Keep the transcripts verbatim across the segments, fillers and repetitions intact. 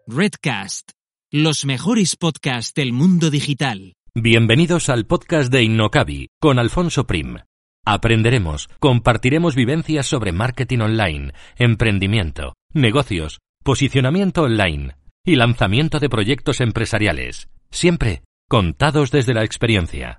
Redcast, los mejores podcasts del mundo digital. Bienvenidos al podcast de Innocabi con Alfonso Prim. Aprenderemos, compartiremos vivencias sobre marketing online, emprendimiento, negocios, posicionamiento online y lanzamiento de proyectos empresariales, siempre contados desde la experiencia.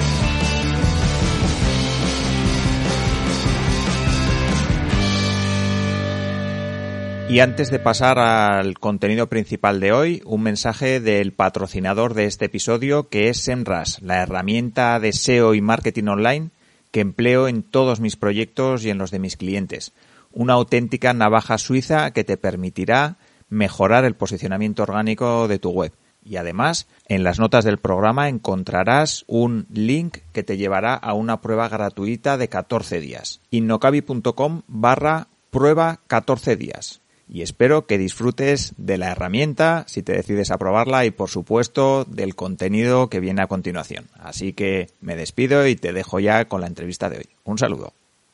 Y antes de pasar al contenido principal de hoy, un mensaje del patrocinador de este episodio, que es Semrush, la herramienta de S E O y marketing online que empleo en todos mis proyectos y en los de mis clientes. Una auténtica navaja suiza que te permitirá mejorar el posicionamiento orgánico de tu web. Y además, en las notas del programa encontrarás un link que te llevará a una prueba gratuita de catorce días. innocabi.com barra prueba catorce días. Y espero que disfrutes de la herramienta si te decides a probarla y, por supuesto, del contenido que viene a continuación. Así que me despido y te dejo ya con la entrevista de hoy. Un saludo.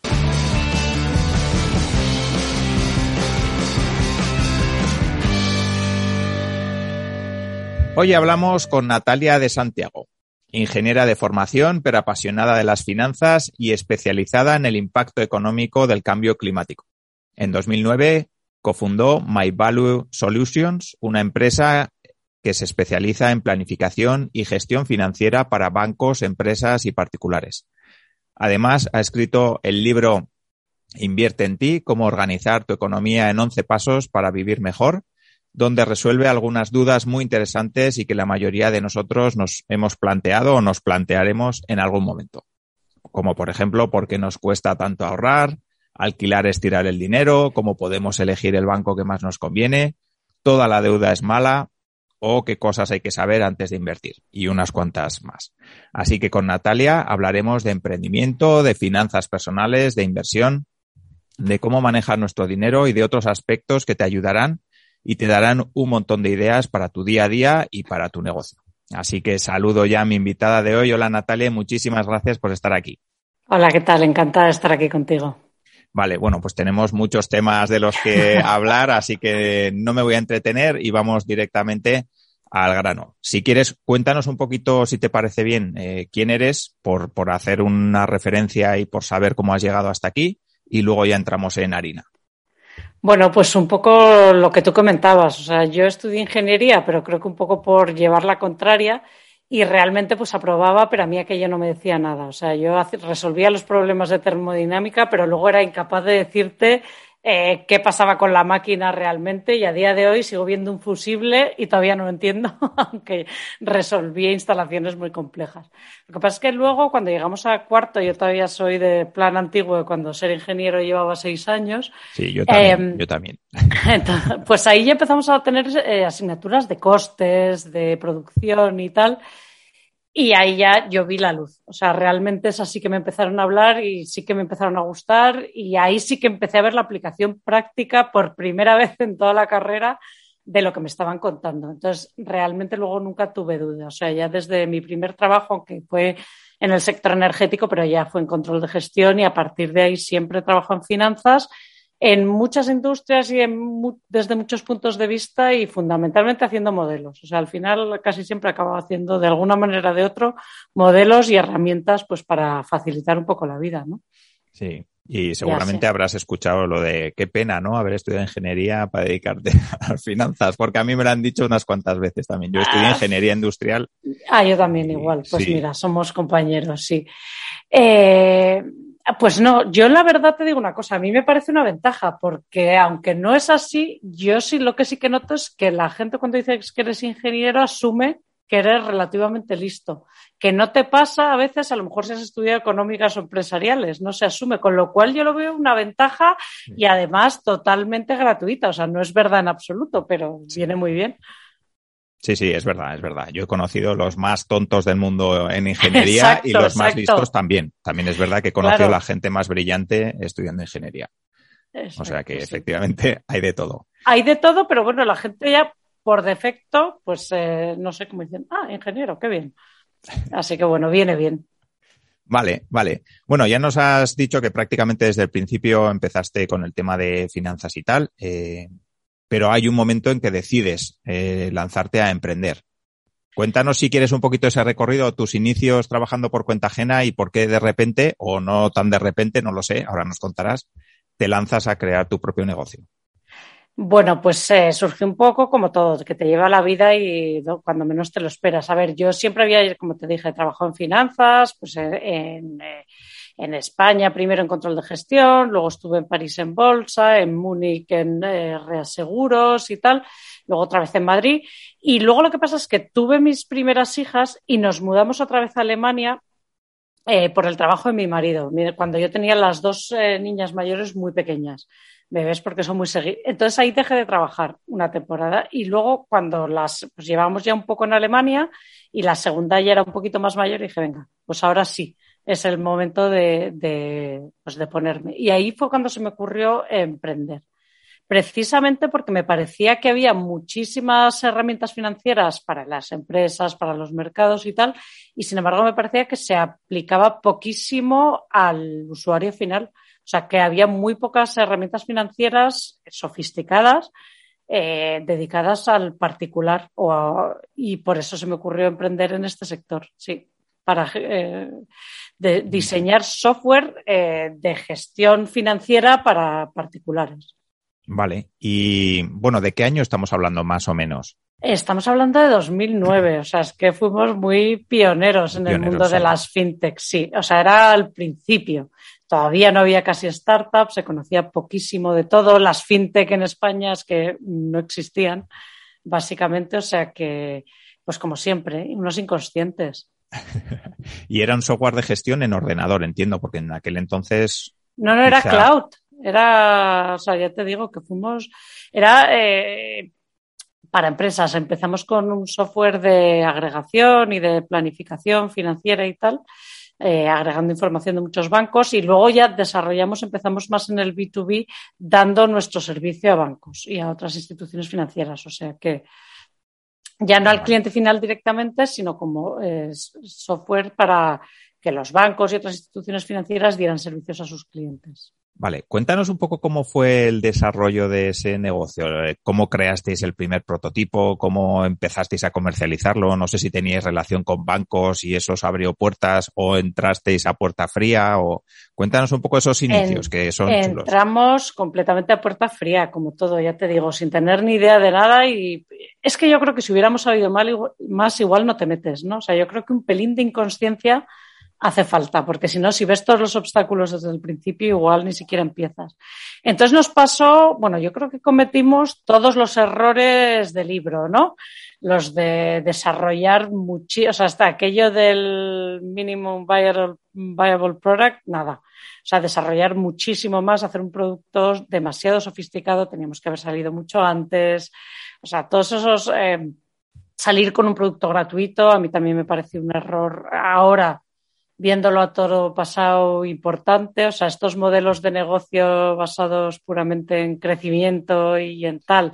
Hoy hablamos con Natalia de Santiago, ingeniera de formación pero apasionada de las finanzas y especializada en el impacto económico del cambio climático. En dos mil nueve cofundó MyValue Solutions, una empresa que se especializa en planificación y gestión financiera para bancos, empresas y particulares. Además, ha escrito el libro Invierte en ti, cómo organizar tu economía en once pasos para vivir mejor, donde resuelve algunas dudas muy interesantes y que la mayoría de nosotros nos hemos planteado o nos plantearemos en algún momento. Como, por ejemplo, ¿por qué nos cuesta tanto ahorrar? Alquilar es tirar el dinero, cómo podemos elegir el banco que más nos conviene, toda la deuda es mala o qué cosas hay que saber antes de invertir y unas cuantas más. Así que con Natalia hablaremos de emprendimiento, de finanzas personales, de inversión, de cómo manejar nuestro dinero y de otros aspectos que te ayudarán y te darán un montón de ideas para tu día a día y para tu negocio. Así que saludo ya a mi invitada de hoy. Hola Natalia, muchísimas gracias por estar aquí. Hola, ¿qué tal? Encantada de estar aquí contigo. Vale, bueno, pues tenemos muchos temas de los que hablar, así que no me voy a entretener y vamos directamente al grano. Si quieres, cuéntanos un poquito, si te parece bien, eh, quién eres, por, por hacer una referencia y por saber cómo has llegado hasta aquí, y luego ya entramos en harina. Bueno, pues un poco lo que tú comentabas. O sea, yo estudié ingeniería, pero creo que un poco por llevar la contraria. Y realmente pues aprobaba, pero a mí aquello no me decía nada. O sea, yo resolvía los problemas de termodinámica, pero luego era incapaz de decirte eh, qué pasaba con la máquina realmente. Y a día de hoy sigo viendo un fusible y todavía no lo entiendo, aunque resolvía instalaciones muy complejas. Lo que pasa es que luego, cuando llegamos a cuarto, yo todavía soy de plan antiguo, de cuando ser ingeniero llevaba seis años. Sí, yo también, eh, yo también. Entonces, pues ahí ya empezamos a tener eh, asignaturas de costes, de producción y tal. Y ahí ya yo vi la luz. O sea, realmente es así que me empezaron a hablar y sí que me empezaron a gustar. Y ahí sí que empecé a ver la aplicación práctica por primera vez en toda la carrera de lo que me estaban contando. Entonces, realmente luego nunca tuve duda. O sea, ya desde mi primer trabajo, aunque fue en el sector energético, pero ya fue en control de gestión y a partir de ahí siempre trabajo en finanzas, en muchas industrias y en mu- desde muchos puntos de vista y fundamentalmente haciendo modelos. O sea, al final casi siempre acabo haciendo de alguna manera o de otro modelos y herramientas pues para facilitar un poco la vida, ¿no? Sí, y seguramente habrás escuchado lo de qué pena, ¿no? Haber estudiado ingeniería para dedicarte a las finanzas, porque a mí me lo han dicho unas cuantas veces también. Yo estudié ingeniería industrial. Ah, yo también y, igual. Pues sí. Mira, somos compañeros, sí. Eh... Pues no, yo la verdad te digo una cosa, a mí me parece una ventaja porque aunque no es así, yo sí lo que sí que noto es que la gente cuando dice que eres ingeniero asume que eres relativamente listo, que no te pasa a veces, a lo mejor si has estudiado económicas o empresariales, no se asume, con lo cual yo lo veo una ventaja y además totalmente gratuita, o sea, no es verdad en absoluto, pero sí. Viene muy bien. Sí, sí, es verdad, es verdad. Yo he conocido los más tontos del mundo en ingeniería exacto, y los exacto. más listos también. También es verdad que he conocido claro. la gente más brillante estudiando ingeniería. Exacto, o sea que sí. efectivamente hay de todo. Hay de todo, pero bueno, la gente ya por defecto, pues eh, no sé cómo dicen, ah, ingeniero, qué bien. Así que bueno, viene bien. Vale, vale. Bueno, ya nos has dicho que prácticamente desde el principio empezaste con el tema de finanzas y tal. Eh, pero hay un momento en que decides eh, lanzarte a emprender. Cuéntanos si quieres un poquito ese recorrido, tus inicios trabajando por cuenta ajena y por qué de repente, o no tan de repente, no lo sé, ahora nos contarás, te lanzas a crear tu propio negocio. Bueno, pues eh, surge un poco como todo, que te lleva la vida y ¿no? cuando menos te lo esperas. A ver, yo siempre había, como te dije, trabajado en finanzas, pues eh, en, eh, en España primero en control de gestión, luego estuve en París en bolsa, en Múnich en eh, reaseguros y tal, luego otra vez en Madrid. Y luego lo que pasa es que tuve mis primeras hijas y nos mudamos otra vez a Alemania eh, por el trabajo de mi marido, cuando yo tenía las dos eh, niñas mayores muy pequeñas. Bebés porque son muy seguidos. Entonces ahí dejé de trabajar una temporada y luego cuando las pues llevábamos ya un poco en Alemania y la segunda ya era un poquito más mayor dije, venga, pues ahora sí, es el momento de, de, pues de ponerme. Y ahí fue cuando se me ocurrió emprender. Precisamente porque me parecía que había muchísimas herramientas financieras para las empresas, para los mercados y tal, y sin embargo me parecía que se aplicaba poquísimo al usuario final. O sea, que había muy pocas herramientas financieras sofisticadas eh, dedicadas al particular o a, y por eso se me ocurrió emprender en este sector, sí, para eh, de, diseñar software eh, de gestión financiera para particulares. Vale. Y bueno, ¿de qué año estamos hablando más o menos? Estamos hablando de dos mil nueve, o sea, es que fuimos muy pioneros en Pioneros, el mundo de sí. las fintech, sí, o sea, era al principio. Todavía no había casi startups, se conocía poquísimo de todo. Las fintech en España es que no existían, básicamente, o sea que, pues como siempre, unos inconscientes. Y era un software de gestión en ordenador, entiendo, porque en aquel entonces... No, no, era quizá... cloud, era, o sea, ya te digo que fuimos, era... Eh, para empresas. Empezamos con un software de agregación y de planificación financiera y tal, eh, agregando información de muchos bancos y luego ya desarrollamos, empezamos más en el B dos B dando nuestro servicio a bancos y a otras instituciones financieras. O sea que ya no al cliente final directamente, sino como eh, software para que los bancos y otras instituciones financieras dieran servicios a sus clientes. Vale, cuéntanos un poco cómo fue el desarrollo de ese negocio, cómo creasteis el primer prototipo, cómo empezasteis a comercializarlo, no sé si teníais relación con bancos y eso os abrió puertas o entrasteis a puerta fría o cuéntanos un poco esos inicios en, que son chulos. Entramos completamente a puerta fría, como todo, ya te digo, sin tener ni idea de nada y es que yo creo que si hubiéramos sabido mal, igual, más igual no te metes, ¿no? O sea, yo creo que un pelín de inconsciencia hace falta, porque si no, si ves todos los obstáculos desde el principio, igual ni siquiera empiezas. Entonces nos pasó, bueno, yo creo que cometimos todos los errores del libro, ¿no? Los de desarrollar muchísimo, o sea, hasta aquello del minimum viable, viable product, nada. O sea, desarrollar muchísimo más, hacer un producto demasiado sofisticado, teníamos que haber salido mucho antes. O sea, todos esos, eh, salir con un producto gratuito, a mí también me pareció un error ahora, viéndolo a todo pasado, importante. O sea, estos modelos de negocio basados puramente en crecimiento y en tal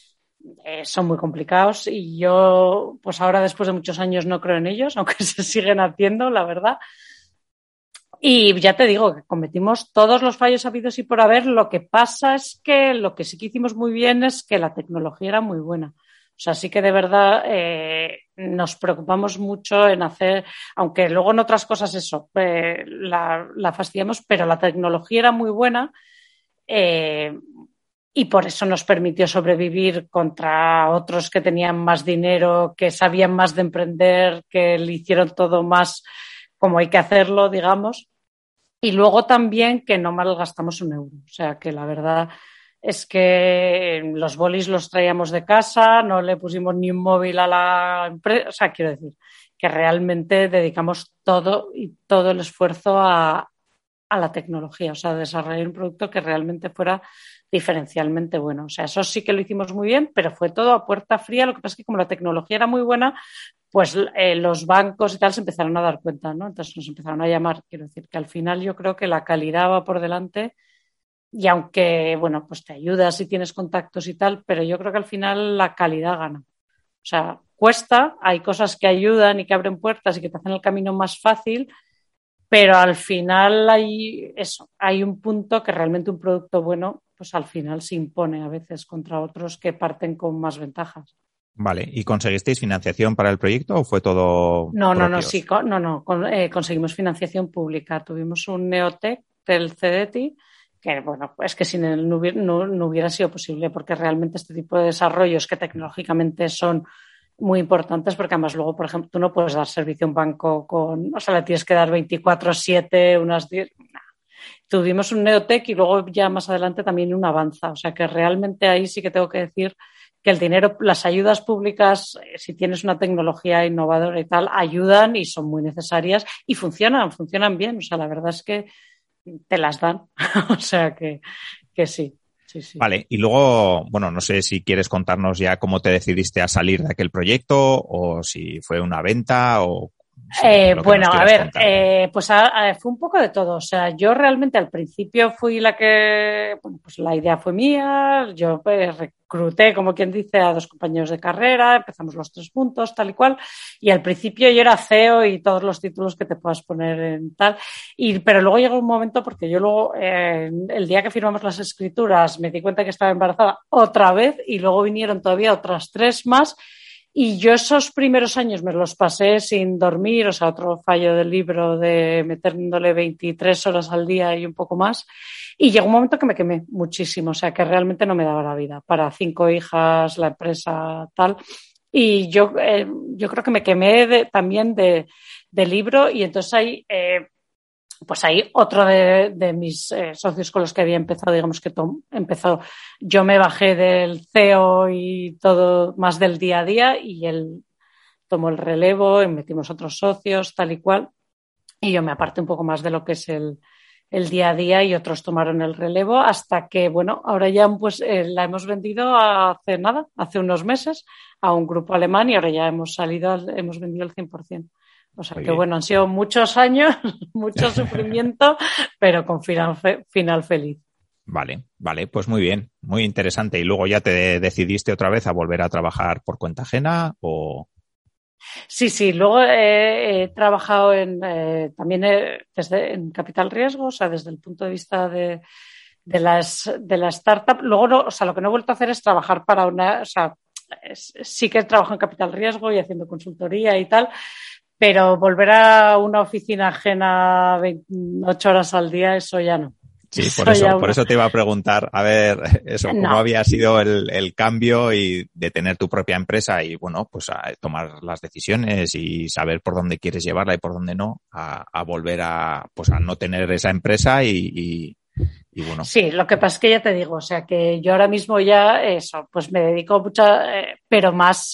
eh, son muy complicados y yo, pues ahora después de muchos años no creo en ellos, aunque se siguen haciendo, la verdad. Y ya te digo que cometimos todos los fallos habidos y por haber. Lo que pasa es que lo que sí que hicimos muy bien es que la tecnología era muy buena. O sea, sí que de verdad eh, nos preocupamos mucho en hacer, aunque luego en otras cosas eso, eh, la, la fastidiamos, pero la tecnología era muy buena eh, y por eso nos permitió sobrevivir contra otros que tenían más dinero, que sabían más de emprender, que le hicieron todo más como hay que hacerlo, digamos. Y luego también que no malgastamos un euro. O sea, que la verdad es que los bolis los traíamos de casa, no le pusimos ni un móvil a la empresa. O sea, quiero decir que realmente dedicamos todo y todo el esfuerzo a, a la tecnología, o sea, a desarrollar un producto que realmente fuera diferencialmente bueno. O sea, eso sí que lo hicimos muy bien, pero fue todo a puerta fría. Lo que pasa es que como la tecnología era muy buena, pues eh, los bancos y tal se empezaron a dar cuenta, ¿no? Entonces nos empezaron a llamar. Quiero decir que al final yo creo que la calidad va por delante. Y aunque, bueno, pues te ayuda si tienes contactos y tal, pero yo creo que al final la calidad gana. O sea, cuesta, hay cosas que ayudan y que abren puertas y que te hacen el camino más fácil, pero al final hay eso, hay un punto que realmente un producto bueno pues al final se impone a veces contra otros que parten con más ventajas. Vale, ¿y conseguisteis financiación para el proyecto o fue todo No, no, no, propios? sí, no, no, con, eh, conseguimos financiación pública. Tuvimos un Neotec del C D T I que, bueno, es que sin él no hubiera, no, no hubiera sido posible, porque realmente este tipo de desarrollos que tecnológicamente son muy importantes, porque además luego, por ejemplo, tú no puedes dar servicio a un banco con, o sea, le tienes que dar veinticuatro siete, unas diez. Nah. Tuvimos un Neotec y luego ya más adelante también un Avanza. O sea que realmente ahí sí que tengo que decir que el dinero, las ayudas públicas, si tienes una tecnología innovadora y tal, ayudan y son muy necesarias y funcionan, funcionan bien. O sea, la verdad es que te las dan. O sea que, que sí. Sí, sí. Vale, y luego, bueno, no sé si quieres contarnos ya cómo te decidiste a salir de aquel proyecto o si fue una venta o... Sí, eh, bueno, a ver, eh, pues a, a, fue un poco de todo. O sea, yo realmente al principio fui la que, bueno, pues la idea fue mía, yo pues, recluté, como quien dice, a dos compañeros de carrera, empezamos los tres juntos, tal y cual, y al principio yo era C E O y todos los títulos que te puedas poner en tal, y, pero luego llegó un momento, porque yo luego, eh, el día que firmamos las escrituras, me di cuenta que estaba embarazada otra vez, y luego vinieron todavía otras tres más. Y yo esos primeros años me los pasé sin dormir, o sea, otro fallo del libro de metiéndole veintitrés horas al día y un poco más. Y llegó un momento que me quemé muchísimo, o sea, que realmente no me daba la vida para cinco hijas, la empresa, tal. Y yo, eh, yo creo que me quemé de, también de, de libro y entonces ahí... Eh, pues ahí otro de, de mis eh, socios con los que había empezado, digamos que tom, empezó, yo me bajé del C E O y todo más del día a día y él tomó el relevo y metimos otros socios, tal y cual, y yo me aparté un poco más de lo que es el, el día a día y otros tomaron el relevo hasta que, bueno, ahora ya pues eh, la hemos vendido hace nada, hace unos meses a un grupo alemán y ahora ya hemos salido, hemos vendido el cien por ciento. O sea Muy que bien. bueno, han sido muchos años, mucho sufrimiento, pero con final, fe, final feliz. Vale, vale, pues muy bien, muy interesante. ¿Y luego ya te decidiste otra vez a volver a trabajar por cuenta ajena o...? Sí, sí, luego eh, he trabajado en, eh, también eh, desde, en capital riesgo, o sea, desde el punto de vista de, de, las, de la startup. Luego, no, o sea, lo que no he vuelto a hacer es trabajar para una... O sea, es, sí que trabajo en capital riesgo y haciendo consultoría y tal, pero volver a una oficina ajena veintiocho horas al día, eso ya no. Sí, por eso, eso por eso te iba a preguntar, a ver, eso, cómo no. había sido el, el cambio y de tener tu propia empresa y, bueno, pues a tomar las decisiones y saber por dónde quieres llevarla y por dónde no, a, a volver a, pues a no tener esa empresa y, y, y, bueno. Sí, lo que pasa es que ya te digo, o sea, que yo ahora mismo ya, eso, pues me dedico mucha, eh, pero más...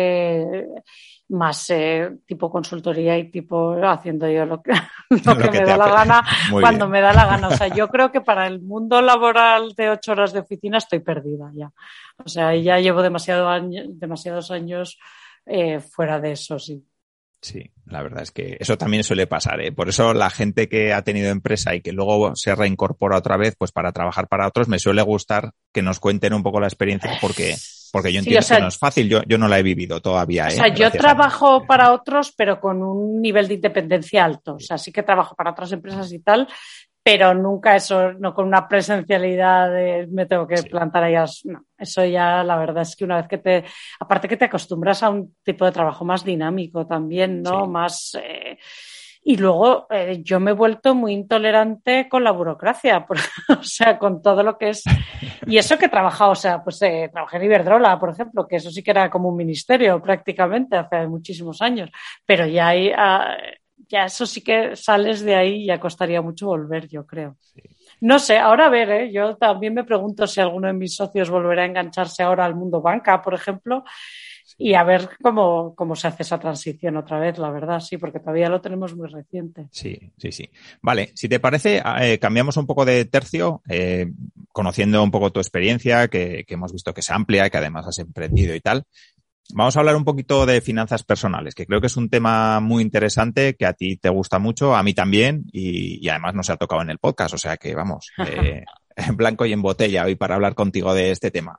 Eh, más eh, tipo consultoría y tipo haciendo yo lo que, lo que, lo que me da la gana cuando bien. me da la gana. O sea, yo creo que para el mundo laboral de ocho horas de oficina estoy perdida ya. O sea, ya llevo demasiado año, demasiados años eh, fuera de eso, sí. Sí, la verdad es que eso también suele pasar, ¿eh? Por eso la gente que ha tenido empresa y que luego se reincorpora otra vez, pues para trabajar para otros, me suele gustar que nos cuenten un poco la experiencia porque... Porque yo entiendo sí, o sea, que no es fácil, yo, yo no la he vivido todavía. O ¿eh? sea, yo Gracias trabajo para otros, pero con un nivel de independencia alto. O sea, sí que trabajo para otras empresas y tal, pero nunca eso, no con una presencialidad de me tengo que sí. plantar ahí. No, eso ya la verdad es que una vez que te... Aparte que te acostumbras a un tipo de trabajo más dinámico también, ¿no? Sí. Más... Eh, Y luego eh, yo me he vuelto muy intolerante con la burocracia, por, o sea, con todo lo que es... Y eso que he trabajado, o sea, pues eh, trabajé en Iberdrola, por ejemplo, que eso sí que era como un ministerio prácticamente hace muchísimos años, pero ya hay, uh, ya eso sí que sales de ahí y ya costaría mucho volver, yo creo. Sí. No sé, ahora a ver, ¿eh? Yo también me pregunto si alguno de mis socios volverá a engancharse ahora al mundo banca, por ejemplo, y a ver cómo, cómo se hace esa transición otra vez, la verdad, sí, porque todavía lo tenemos muy reciente. Sí, sí, sí. Vale, si te parece, eh, cambiamos un poco de tercio, eh, conociendo un poco tu experiencia, que, que hemos visto que es amplia, que además has emprendido y tal. Vamos a hablar un poquito de finanzas personales, que creo que es un tema muy interesante, que a ti te gusta mucho, a mí también, y, y además nos ha tocado en el podcast, o sea que vamos, eh, en blanco y en botella hoy para hablar contigo de este tema.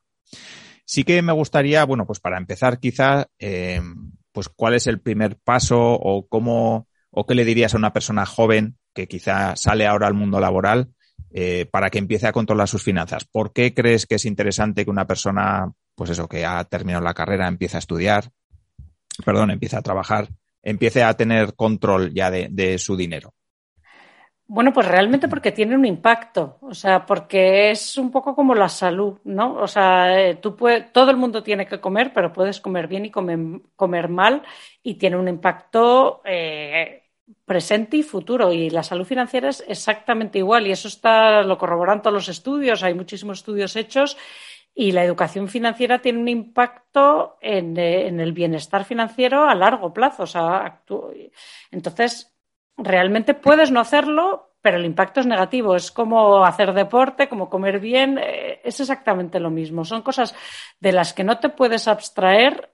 Sí que me gustaría, bueno, pues para empezar quizá, eh, pues cuál es el primer paso o cómo, o qué le dirías a una persona joven que quizá sale ahora al mundo laboral eh, para que empiece a controlar sus finanzas. ¿Por qué crees que es interesante que una persona, pues eso, que ha terminado la carrera, empiece a estudiar, perdón, empiece a trabajar, empiece a tener control ya de, de su dinero? Bueno, pues realmente porque tiene un impacto, o sea, porque es un poco como la salud, ¿no? O sea, eh, tú puedes, todo el mundo tiene que comer, pero puedes comer bien y comer, comer mal y tiene un impacto eh, presente y futuro. Y la salud financiera es exactamente igual y eso está, lo corroboran todos los estudios, hay muchísimos estudios hechos y la educación financiera tiene un impacto en, eh, en el bienestar financiero a largo plazo. O sea, actú- entonces... Realmente puedes no hacerlo, pero el impacto es negativo. Es como hacer deporte, como comer bien, eh, es exactamente lo mismo. Son cosas de las que no te puedes abstraer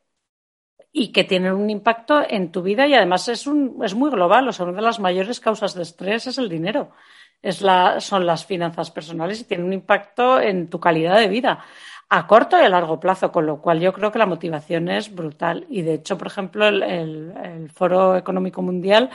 y que tienen un impacto en tu vida y además es, un, es muy global. O sea, una de las mayores causas de estrés es el dinero. Es la, son las finanzas personales y tienen un impacto en tu calidad de vida a corto y a largo plazo, con lo cual yo creo que la motivación es brutal. Y de hecho, por ejemplo, el, el, el Foro Económico Mundial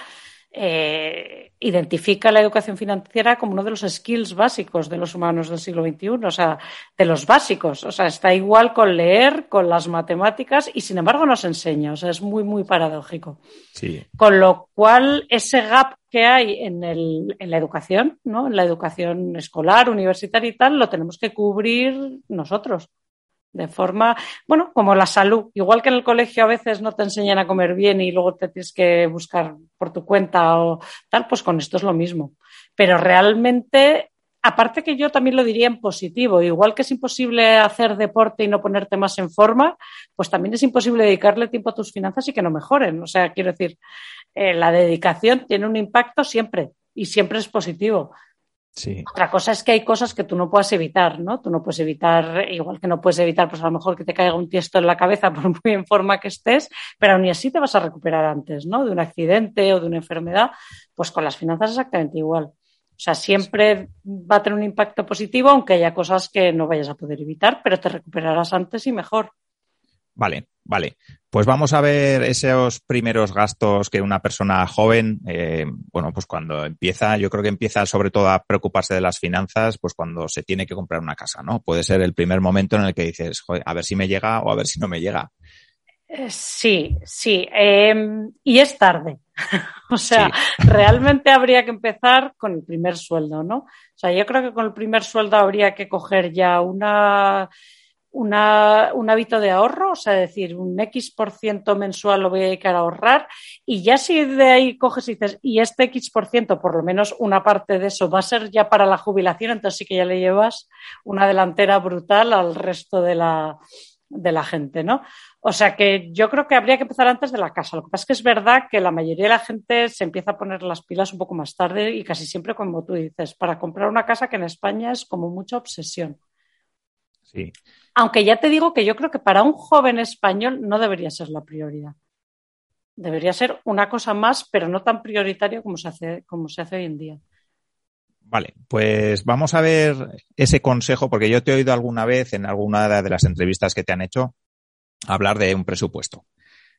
Eh, identifica la educación financiera como uno de los skills básicos de los humanos del siglo veintiuno, o sea, de los básicos, o sea, está igual con leer, con las matemáticas y sin embargo nos enseña, o sea, es muy, muy paradójico. Sí. Con lo cual, ese gap que hay en, el, en la educación, ¿no? En la educación escolar, universitaria y tal, lo tenemos que cubrir nosotros. De forma, bueno, como la salud. Igual que en el colegio a veces no te enseñan a comer bien y luego te tienes que buscar por tu cuenta o tal, pues con esto es lo mismo. Pero realmente, aparte que yo también lo diría en positivo, igual que es imposible hacer deporte y no ponerte más en forma, pues también es imposible dedicarle tiempo a tus finanzas y que no mejoren. O sea, quiero decir, eh, la dedicación tiene un impacto siempre y siempre es positivo. Sí. Otra cosa es que hay cosas que tú no puedes evitar, ¿no? Tú no puedes evitar, igual que no puedes evitar, pues a lo mejor que te caiga un tiesto en la cabeza por muy en forma que estés, pero aún así te vas a recuperar antes, ¿no? De un accidente o de una enfermedad, pues con las finanzas exactamente igual. O sea, siempre va a tener un impacto positivo, aunque haya cosas que no vayas a poder evitar, pero te recuperarás antes y mejor. Vale, vale. Pues vamos a ver esos primeros gastos que una persona joven, eh, bueno, pues cuando empieza, yo creo que empieza sobre todo a preocuparse de las finanzas, pues cuando se tiene que comprar una casa, ¿no? Puede ser el primer momento en el que dices, joder, a ver si me llega o a ver si no me llega. Eh, sí, sí. Eh, y es tarde. O sea, Sí. realmente habría que empezar con el primer sueldo, ¿no? O sea, yo creo que con el primer sueldo habría que coger ya una... Una, un hábito de ahorro, o sea, decir, un X por ciento mensual lo voy a dedicar a ahorrar y ya si de ahí coges y dices, y este X por ciento, por lo menos una parte de eso va a ser ya para la jubilación, entonces sí que ya le llevas una delantera brutal al resto de la, de la gente, ¿no? O sea que yo creo que habría que empezar antes de la casa. Lo que pasa es que es verdad que la mayoría de la gente se empieza a poner las pilas un poco más tarde y casi siempre, como tú dices, para comprar una casa que en España es como mucha obsesión. Sí. Aunque ya te digo que yo creo que para un joven español no debería ser la prioridad. Debería ser una cosa más, pero no tan prioritaria como se hace, como se hace hoy en día. Vale, pues vamos a ver ese consejo, porque yo te he oído alguna vez en alguna de las entrevistas que te han hecho hablar de un presupuesto,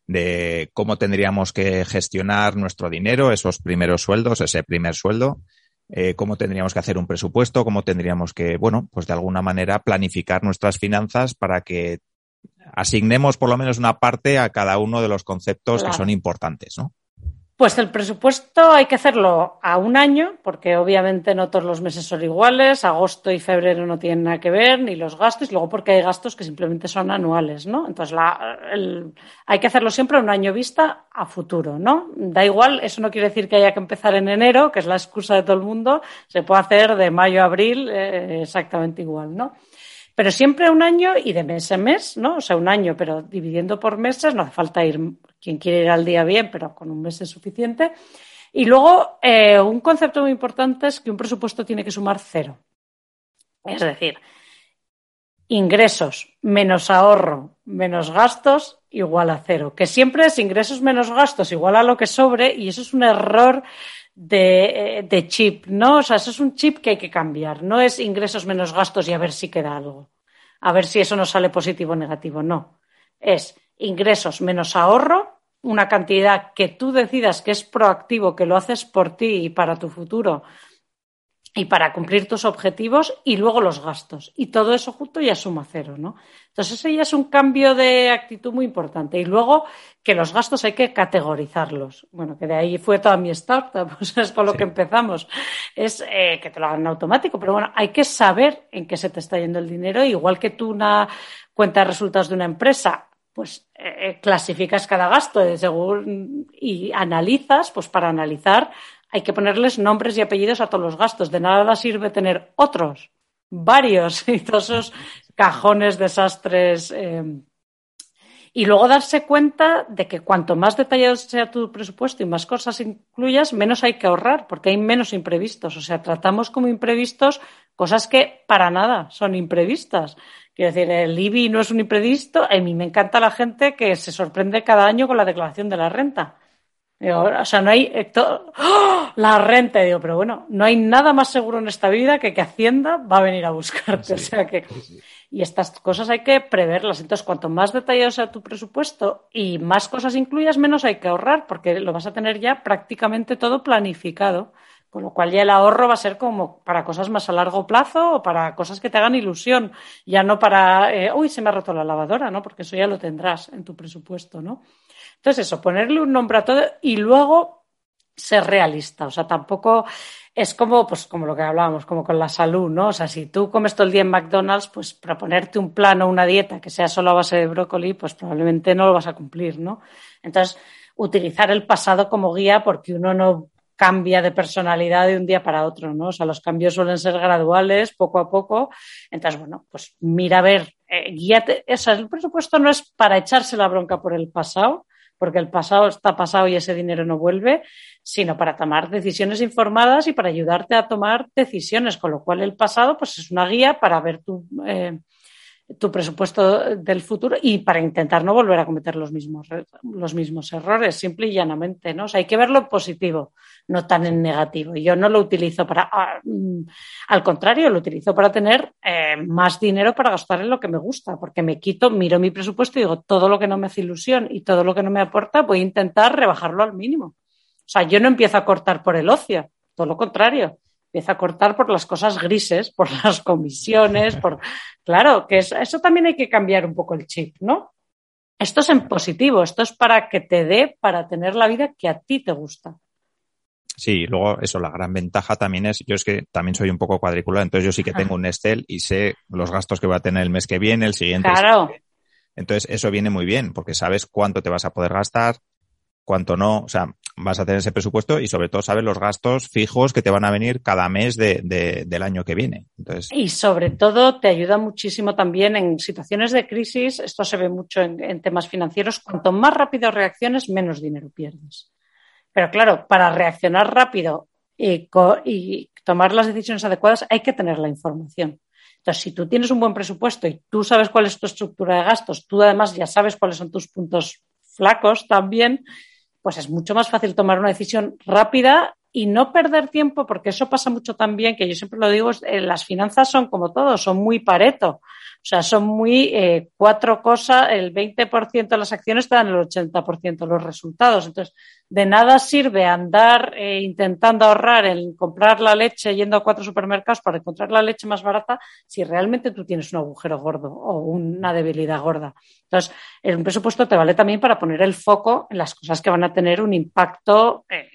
de cómo tendríamos que gestionar nuestro dinero, esos primeros sueldos, ese primer sueldo. Eh, cómo tendríamos que hacer un presupuesto, cómo tendríamos que, bueno, pues de alguna manera planificar nuestras finanzas para que asignemos por lo menos una parte a cada uno de los conceptos Claro. que son importantes, ¿no? Pues el presupuesto hay que hacerlo a un año, porque obviamente no todos los meses son iguales, agosto y febrero no tienen nada que ver, ni los gastos, y luego porque hay gastos que simplemente son anuales, ¿no? Entonces la, el, hay que hacerlo siempre a un año vista a futuro, ¿no? Da igual, eso no quiere decir que haya que empezar en enero, que es la excusa de todo el mundo, se puede hacer de mayo a abril eh, exactamente igual, ¿no? Pero siempre un año y de mes a mes, ¿no? O sea, un año, pero dividiendo por meses, no hace falta ir, quien quiere ir al día bien, pero con un mes es suficiente. Y luego, eh, un concepto muy importante es que un presupuesto tiene que sumar cero. Es decir, ingresos menos ahorro menos gastos igual a cero. Que siempre es ingresos menos gastos igual a lo que sobre y eso es un error de, de chip, ¿no? O sea, eso es un chip que hay que cambiar. No es ingresos menos gastos y a ver si queda algo. A ver si eso nos sale positivo o negativo. No. Es ingresos menos ahorro, una cantidad que tú decidas que es proactivo, que lo haces por ti y para tu futuro y para cumplir tus objetivos y luego los gastos. Y todo eso junto ya suma cero, ¿no? Entonces ese ya es un cambio de actitud muy importante. Y luego que los gastos hay que categorizarlos. Bueno, que de ahí fue toda mi startup, pues es por lo sí. que empezamos. Es eh, que te lo hagan en automático, pero bueno, hay que saber en qué se te está yendo el dinero. Igual que tú una cuenta de resultados de una empresa, pues eh, clasificas cada gasto de según, y analizas, pues para analizar hay que ponerles nombres y apellidos a todos los gastos. De nada sirve tener otros, varios, y todos esos cajones, desastres. Eh. Y luego darse cuenta de que cuanto más detallado sea tu presupuesto y más cosas incluyas, menos hay que ahorrar, porque hay menos imprevistos. O sea, tratamos como imprevistos cosas que para nada son imprevistas. Quiero decir, el I B I no es un imprevisto. A mí me encanta la gente que se sorprende cada año con la declaración de la renta. Digo, o sea, no hay to- ¡Oh! La renta, digo, pero bueno, no hay nada más seguro en esta vida que que Hacienda va a venir a buscarte. Sí, o sea que, sí, sí. Y estas cosas hay que preverlas. Entonces, cuanto más detallado sea tu presupuesto y más cosas incluyas, menos hay que ahorrar, porque lo vas a tener ya prácticamente todo planificado. Con lo cual ya el ahorro va a ser como para cosas más a largo plazo o para cosas que te hagan ilusión, ya no para, eh, uy, se me ha roto la lavadora, ¿no? Porque eso ya lo tendrás en tu presupuesto, ¿no? Entonces eso, ponerle un nombre a todo y luego ser realista. O sea, tampoco es como, pues, como lo que hablábamos, como con la salud, ¿no? O sea, si tú comes todo el día en McDonald's, pues proponerte un plan o una dieta que sea solo a base de brócoli, pues probablemente no lo vas a cumplir, ¿no? Entonces, utilizar el pasado como guía porque uno no cambia de personalidad de un día para otro, ¿no? O sea, los cambios suelen ser graduales, poco a poco. Entonces, bueno, pues mira a ver, eh, guíate. O sea, el presupuesto no es para echarse la bronca por el pasado, porque el pasado está pasado y ese dinero no vuelve, sino para tomar decisiones informadas y para ayudarte a tomar decisiones, con lo cual el pasado pues es una guía para ver tu, eh, tu presupuesto del futuro y para intentar no volver a cometer los mismos, los mismos errores, simple y llanamente, ¿no? O sea, hay que verlo en positivo, no tan en negativo. Y yo no lo utilizo para, ah, al contrario, lo utilizo para tener eh, más dinero para gastar en lo que me gusta, porque me quito, miro mi presupuesto y digo, todo lo que no me hace ilusión y todo lo que no me aporta, voy a intentar rebajarlo al mínimo. O sea, yo no empiezo a cortar por el ocio, todo lo contrario. Empieza a cortar por las cosas grises, por las comisiones, por... Claro, que es, eso también hay que cambiar un poco el chip, ¿no? Esto es en positivo, esto es para que te dé, para tener la vida que a ti te gusta. Sí, luego eso, la gran ventaja también es, yo es que también soy un poco cuadriculado, entonces yo sí que tengo un Excel y sé los gastos que voy a tener el mes que viene, el siguiente. Claro. Entonces eso viene muy bien, porque sabes cuánto te vas a poder gastar, cuánto no, o sea, vas a tener ese presupuesto y sobre todo sabes los gastos fijos que te van a venir cada mes de, de, del año que viene. Entonces... Y sobre todo te ayuda muchísimo también en situaciones de crisis, esto se ve mucho en, en temas financieros, cuanto más rápido reacciones, menos dinero pierdes. Pero claro, para reaccionar rápido y, co- y tomar las decisiones adecuadas hay que tener la información. Entonces, si tú tienes un buen presupuesto y tú sabes cuál es tu estructura de gastos, tú además ya sabes cuáles son tus puntos flacos también, pues es mucho más fácil tomar una decisión rápida y no perder tiempo, porque eso pasa mucho también, que yo siempre lo digo, eh, las finanzas son como todo, son muy Pareto. O sea, son muy eh, cuatro cosas, el veinte por ciento de las acciones te dan el ochenta por ciento de los resultados. Entonces, de nada sirve andar eh, intentando ahorrar en comprar la leche yendo a cuatro supermercados para encontrar la leche más barata si realmente tú tienes un agujero gordo o una debilidad gorda. Entonces, un presupuesto te vale también para poner el foco en las cosas que van a tener un impacto eh,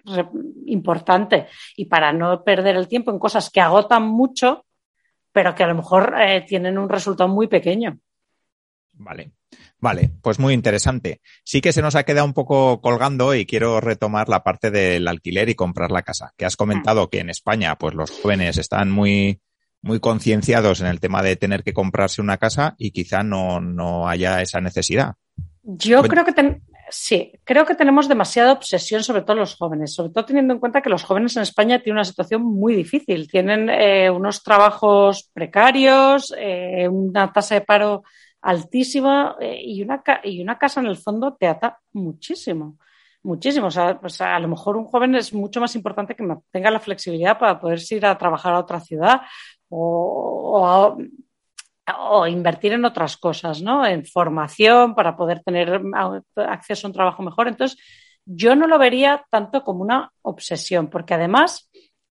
importante y para no perder el tiempo en cosas que agotan mucho pero que a lo mejor eh, tienen un resultado muy pequeño. Vale, vale, pues muy interesante. Sí que se nos ha quedado un poco colgando y quiero retomar la parte del alquiler y comprar la casa, que has comentado mm. que en España pues los jóvenes están muy, muy concienciados en el tema de tener que comprarse una casa y quizá no, no haya esa necesidad. Yo creo que ten... sí, creo que tenemos demasiada obsesión, sobre todo los jóvenes, sobre todo teniendo en cuenta que los jóvenes en España tienen una situación muy difícil, tienen eh, unos trabajos precarios, eh, una tasa de paro altísima eh, y, una ca... y una casa en el fondo te ata muchísimo, muchísimo. O sea, pues a lo mejor un joven es mucho más importante que tenga la flexibilidad para poder ir a trabajar a otra ciudad o, o a... o invertir en otras cosas, ¿no? En formación para poder tener acceso a un trabajo mejor. Entonces, yo no lo vería tanto como una obsesión, porque además,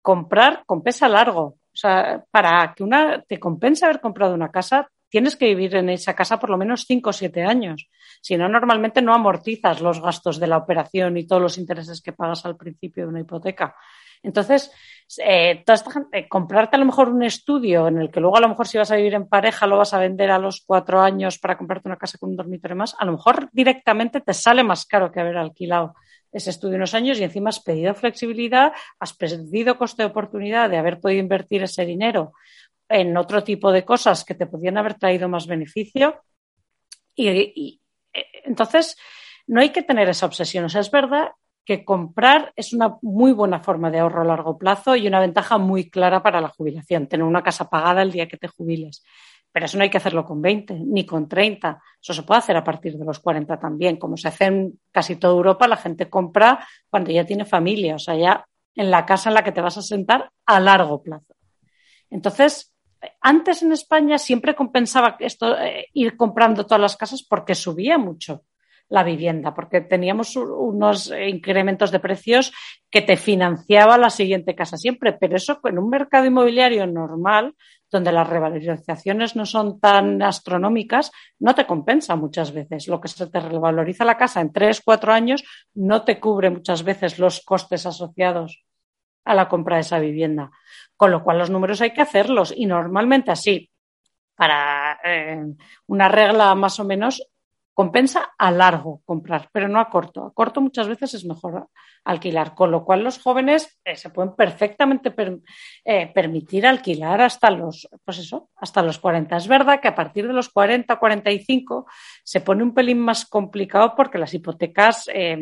comprar compensa a largo. O sea, para que una te compense haber comprado una casa, tienes que vivir en esa casa por lo menos cinco o siete años. Si no, normalmente no amortizas los gastos de la operación y todos los intereses que pagas al principio de una hipoteca. Entonces, eh, toda esta gente, eh, comprarte a lo mejor un estudio en el que luego a lo mejor si vas a vivir en pareja lo vas a vender a los cuatro años para comprarte una casa con un dormitorio más, a lo mejor directamente te sale más caro que haber alquilado ese estudio unos años y encima has pedido flexibilidad, has perdido coste de oportunidad de haber podido invertir ese dinero en otro tipo de cosas que te podían haber traído más beneficio. Y, y entonces no hay que tener esa obsesión. O sea, es verdad que comprar es una muy buena forma de ahorro a largo plazo y una ventaja muy clara para la jubilación, tener una casa pagada el día que te jubiles. Pero eso no hay que hacerlo con veinte ni con treinta. Eso se puede hacer a partir de los cuarenta también. Como se hace en casi toda Europa, la gente compra cuando ya tiene familia, o sea, ya en la casa en la que te vas a sentar a largo plazo. Entonces, antes en España siempre compensaba esto, eh, ir comprando todas las casas porque subía mucho la vivienda, porque teníamos unos incrementos de precios que te financiaba la siguiente casa siempre, pero eso en un mercado inmobiliario normal, donde las revalorizaciones no son tan astronómicas, no te compensa muchas veces. Lo que se te revaloriza la casa en tres, cuatro años no te cubre muchas veces los costes asociados a la compra de esa vivienda. Con lo cual los números hay que hacerlos y normalmente así, para eh, una regla más o menos, compensa a largo comprar, pero no a corto. A corto muchas veces es mejor alquilar, con lo cual los jóvenes eh, se pueden perfectamente per, eh, permitir alquilar hasta los, pues eso, hasta los cuarenta. Es verdad que a partir de los cuarenta, cuarenta y cinco se pone un pelín más complicado porque las hipotecas eh,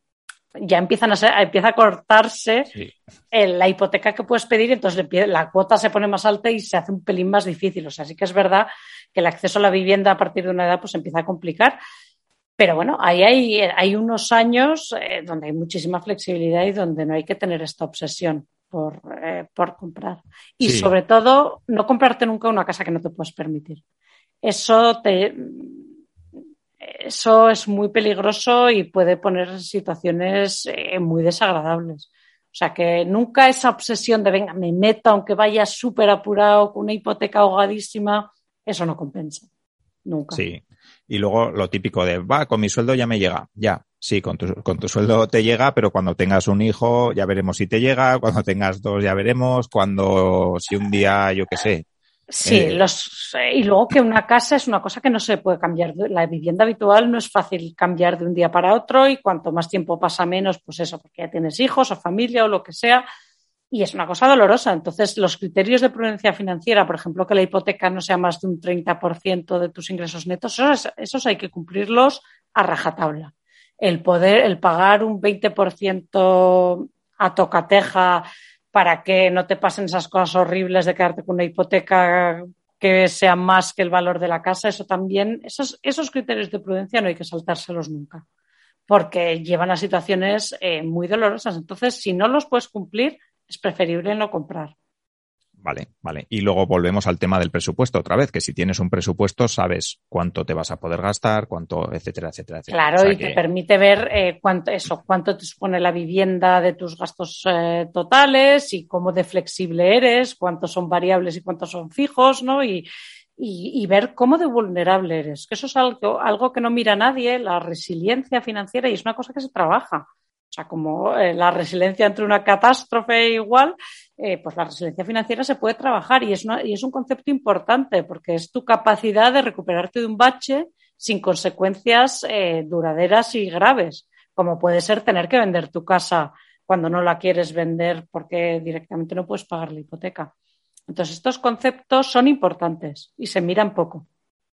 ya empiezan a, ser, empieza a cortarse sí. el, la hipoteca que puedes pedir, entonces la cuota se pone más alta y se hace un pelín más difícil. O sea, sí que es verdad que el acceso a la vivienda a partir de una edad pues empieza a complicar. Pero bueno, ahí hay, hay unos años eh, donde hay muchísima flexibilidad y donde no hay que tener esta obsesión por, eh, por comprar. Y sí. sobre todo, no comprarte nunca una casa que no te puedas permitir. Eso te... Eso es muy peligroso y puede poner en situaciones eh, muy desagradables. O sea, que nunca esa obsesión de, venga, me meto aunque vaya súper apurado con una hipoteca ahogadísima, eso no compensa. Nunca. Sí. Y luego lo típico de, va, con mi sueldo ya me llega. Ya, sí, con tu, con tu sueldo te llega, pero cuando tengas un hijo ya veremos si te llega. Cuando tengas dos ya veremos. Cuando, si un día, yo qué sé. Sí, eh, los, y luego que una casa es una cosa que no se puede cambiar. La vivienda habitual no es fácil cambiar de un día para otro y cuanto más tiempo pasa menos, pues eso, porque ya tienes hijos o familia o lo que sea y es una cosa dolorosa. Entonces, los criterios de prudencia financiera, por ejemplo, que la hipoteca no sea más de un treinta por ciento de tus ingresos netos, esos, esos hay que cumplirlos a rajatabla. El poder, el pagar un veinte por ciento a tocateja para que no te pasen esas cosas horribles de quedarte con una hipoteca que sea más que el valor de la casa, eso también, esos, esos criterios de prudencia no hay que saltárselos nunca, porque llevan a situaciones eh, muy dolorosas. Entonces, si no los puedes cumplir, es preferible no comprar. Vale, vale. Y luego volvemos al tema del presupuesto otra vez, que si tienes un presupuesto sabes cuánto te vas a poder gastar, cuánto, etcétera, etcétera, etcétera. Claro, o sea y que... te permite ver eh, cuánto, eso, cuánto te supone la vivienda de tus gastos eh, totales y cómo de flexible eres, cuántos son variables y cuántos son fijos, ¿no? Y, y, y ver cómo de vulnerable eres, que eso es algo, algo que no mira nadie, la resiliencia financiera, y es una cosa que se trabaja. O sea, como eh, la resiliencia entre una catástrofe igual, eh, pues la resiliencia financiera se puede trabajar y es, una, y es un concepto importante porque es tu capacidad de recuperarte de un bache sin consecuencias eh, duraderas y graves, como puede ser tener que vender tu casa cuando no la quieres vender porque directamente no puedes pagar la hipoteca. Entonces, estos conceptos son importantes y se miran poco.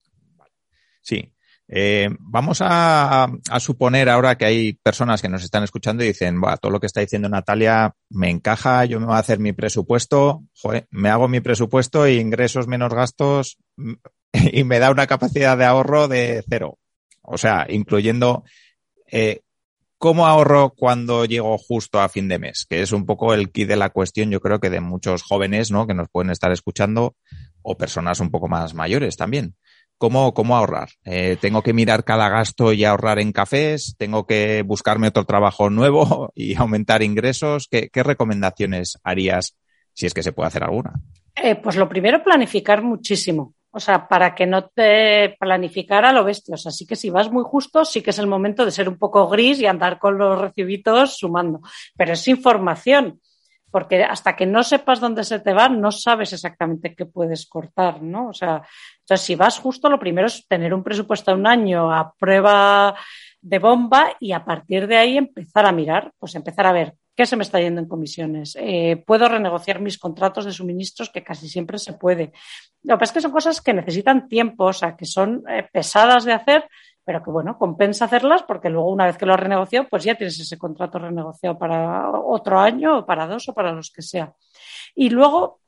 Sí. Eh, vamos a, a suponer ahora que hay personas que nos están escuchando y dicen, bueno, todo lo que está diciendo Natalia me encaja, yo me voy a hacer mi presupuesto, joder, me hago mi presupuesto e ingresos menos gastos y me da una capacidad de ahorro de cero. O sea, incluyendo eh, cómo ahorro cuando llego justo a fin de mes, que es un poco el quid de la cuestión, yo creo que de muchos jóvenes, ¿no?, que nos pueden estar escuchando o personas un poco más mayores también. ¿cómo, cómo ahorrar? Eh, ¿Tengo que mirar cada gasto y ahorrar en cafés? ¿Tengo que buscarme otro trabajo nuevo y aumentar ingresos? ¿Qué, qué recomendaciones harías, si es que se puede hacer alguna? Eh, pues lo primero, planificar muchísimo. O sea, para que no te planificar a lo bestia. O sea, sí que si vas muy justo, sí que es el momento de ser un poco gris y andar con los recibitos sumando. Pero es información, porque hasta que no sepas dónde se te va, no sabes exactamente qué puedes cortar, ¿no? O sea, entonces si vas justo, lo primero es tener un presupuesto a un año a prueba de bomba y a partir de ahí empezar a mirar, pues empezar a ver qué se me está yendo en comisiones. Eh, puedo renegociar mis contratos de suministros, que casi siempre se puede. Lo que pasa es que son cosas que necesitan tiempo, o sea, que son eh, pesadas de hacer, pero que, bueno, compensa hacerlas porque luego una vez que lo has renegociado, pues ya tienes ese contrato renegociado para otro año o para dos o para los que sea. Y luego,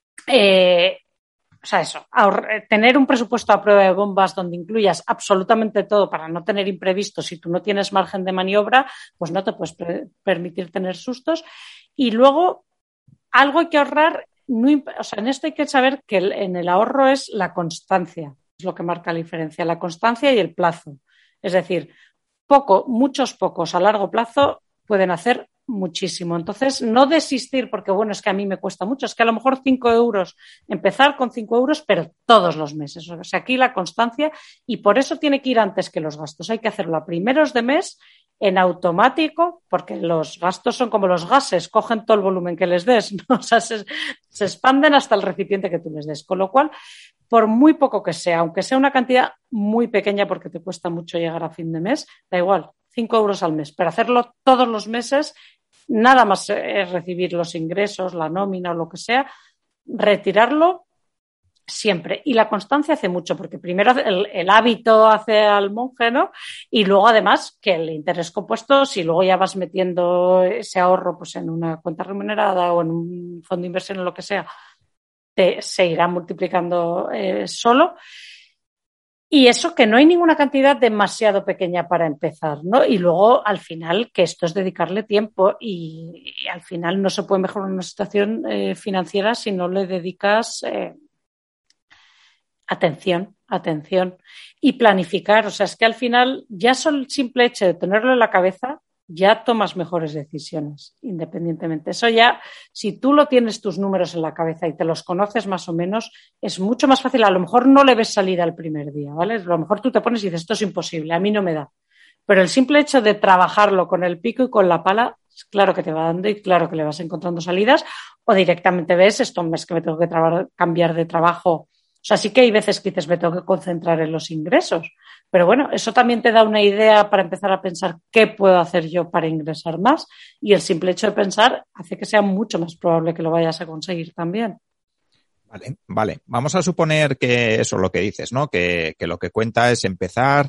eh, o sea, eso, ahorrar, tener un presupuesto a prueba de bombas donde incluyas absolutamente todo para no tener imprevistos. Si tú no tienes margen de maniobra, pues no te puedes pre- permitir tener sustos. Y luego, algo hay que ahorrar. No, o sea, en esto hay que saber que el, en el ahorro es la constancia, es lo que marca la diferencia, la constancia y el plazo. Es decir, poco, muchos pocos a largo plazo pueden hacer muchísimo. Entonces, no desistir porque, bueno, es que a mí me cuesta mucho, es que a lo mejor cinco euros, empezar con cinco euros, pero todos los meses. O sea, aquí la constancia y por eso tiene que ir antes que los gastos. Hay que hacerlo a primeros de mes en automático, porque los gastos son como los gases, cogen todo el volumen que les des, ¿no? O sea, se, se expanden hasta el recipiente que tú les des. Con lo cual, por muy poco que sea, aunque sea una cantidad muy pequeña porque te cuesta mucho llegar a fin de mes, da igual, cinco euros al mes, pero hacerlo todos los meses, nada más es recibir los ingresos, la nómina o lo que sea, retirarlo siempre. Y la constancia hace mucho, porque primero el, el hábito hace al monje, ¿no? Y luego, además, que el interés compuesto, si luego ya vas metiendo ese ahorro pues en una cuenta remunerada o en un fondo de inversión o lo que sea, te, se irá multiplicando eh, solo. Y eso, que no hay ninguna cantidad demasiado pequeña para empezar, ¿no? Y luego, al final, que esto es dedicarle tiempo y, y al final no se puede mejorar una situación eh, financiera si no le dedicas eh, atención, atención y planificar. O sea, es que al final ya solo el simple hecho de tenerlo en la cabeza ya tomas mejores decisiones, independientemente. Eso ya, si tú lo tienes tus números en la cabeza y te los conoces más o menos, es mucho más fácil. A lo mejor no le ves salida el primer día, ¿vale? A lo mejor tú te pones y dices, esto es imposible, a mí no me da. Pero el simple hecho de trabajarlo con el pico y con la pala, claro que te va dando y claro que le vas encontrando salidas, o directamente ves, esto es que me tengo que tra- cambiar de trabajo. O sea, sí que hay veces que dices, me tengo que concentrar en los ingresos. Pero bueno, eso también te da una idea para empezar a pensar qué puedo hacer yo para ingresar más. Y el simple hecho de pensar hace que sea mucho más probable que lo vayas a conseguir también. Vale, vale. Vamos a suponer que eso es lo que dices, ¿no? Que, que lo que cuenta es empezar,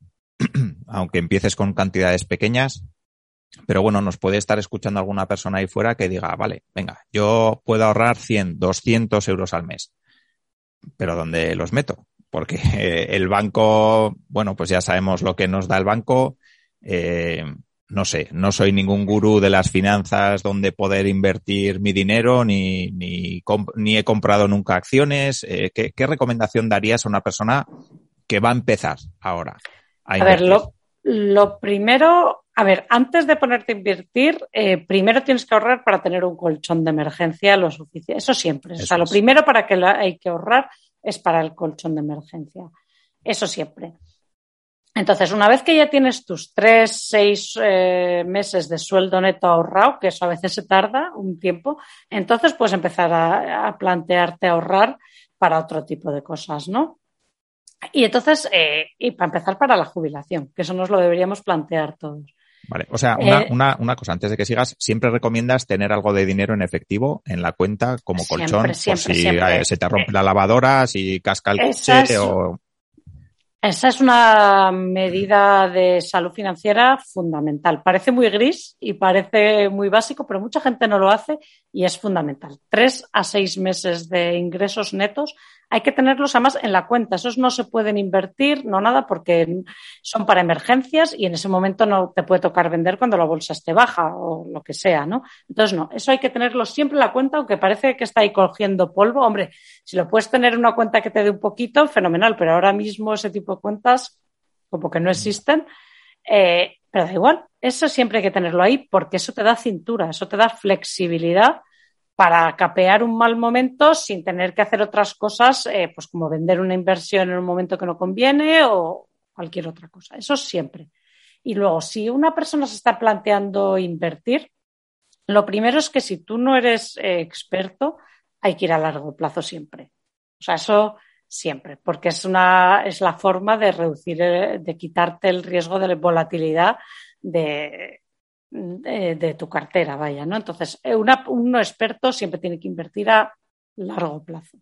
aunque empieces con cantidades pequeñas. Pero bueno, nos puede estar escuchando alguna persona ahí fuera que diga, vale, venga, yo puedo ahorrar cien, doscientos euros al mes. Pero ¿dónde los meto? Porque eh, el banco, bueno, pues ya sabemos lo que nos da el banco. Eh, no sé, no soy ningún gurú de las finanzas donde poder invertir mi dinero, ni, ni, ni he comprado nunca acciones. Eh, ¿qué, ¿Qué recomendación darías a una persona que va a empezar ahora a invertir? A ver, lo, lo primero, a ver, antes de ponerte a invertir, eh, primero tienes que ahorrar para tener un colchón de emergencia lo suficiente. Eso siempre. Eso o sea, es. Lo primero para que la, hay que ahorrar es para el colchón de emergencia. Eso siempre. Entonces, una vez que ya tienes tus tres, seis eh, meses de sueldo neto ahorrado, que eso a veces se tarda un tiempo, entonces puedes empezar a, a plantearte ahorrar para otro tipo de cosas, ¿no? Y entonces, eh, y para empezar para la jubilación, que eso nos lo deberíamos plantear todos. Vale, o sea, una, eh, una, una cosa, antes de que sigas, siempre recomiendas tener algo de dinero en efectivo en la cuenta como siempre, colchón siempre, por si siempre. se te rompe la lavadora, si casca el coche es, o... Esa es una medida de salud financiera fundamental. Parece muy gris y parece muy básico, pero mucha gente no lo hace y es fundamental. Tres a seis meses de ingresos netos hay que tenerlos además en la cuenta. Esos no se pueden invertir, no nada, porque son para emergencias y en ese momento no te puede tocar vender cuando la bolsa esté baja o lo que sea, ¿no? Entonces, no, eso hay que tenerlo siempre en la cuenta, aunque parece que está ahí cogiendo polvo. Hombre, si lo puedes tener en una cuenta que te dé un poquito, fenomenal, pero ahora mismo ese tipo de cuentas como que no existen. Eh, pero da igual, eso siempre hay que tenerlo ahí porque eso te da cintura, eso te da flexibilidad para capear un mal momento sin tener que hacer otras cosas, eh, pues como vender una inversión en un momento que no conviene o cualquier otra cosa. Eso siempre. Y luego, si una persona se está planteando invertir, lo primero es que si tú no eres eh, experto, hay que ir a largo plazo siempre. O sea, eso siempre, porque es una es la forma de reducir, eh, de quitarte el riesgo de la volatilidad de De, de tu cartera, vaya, ¿no? Entonces, una, un no experto siempre tiene que invertir a largo plazo.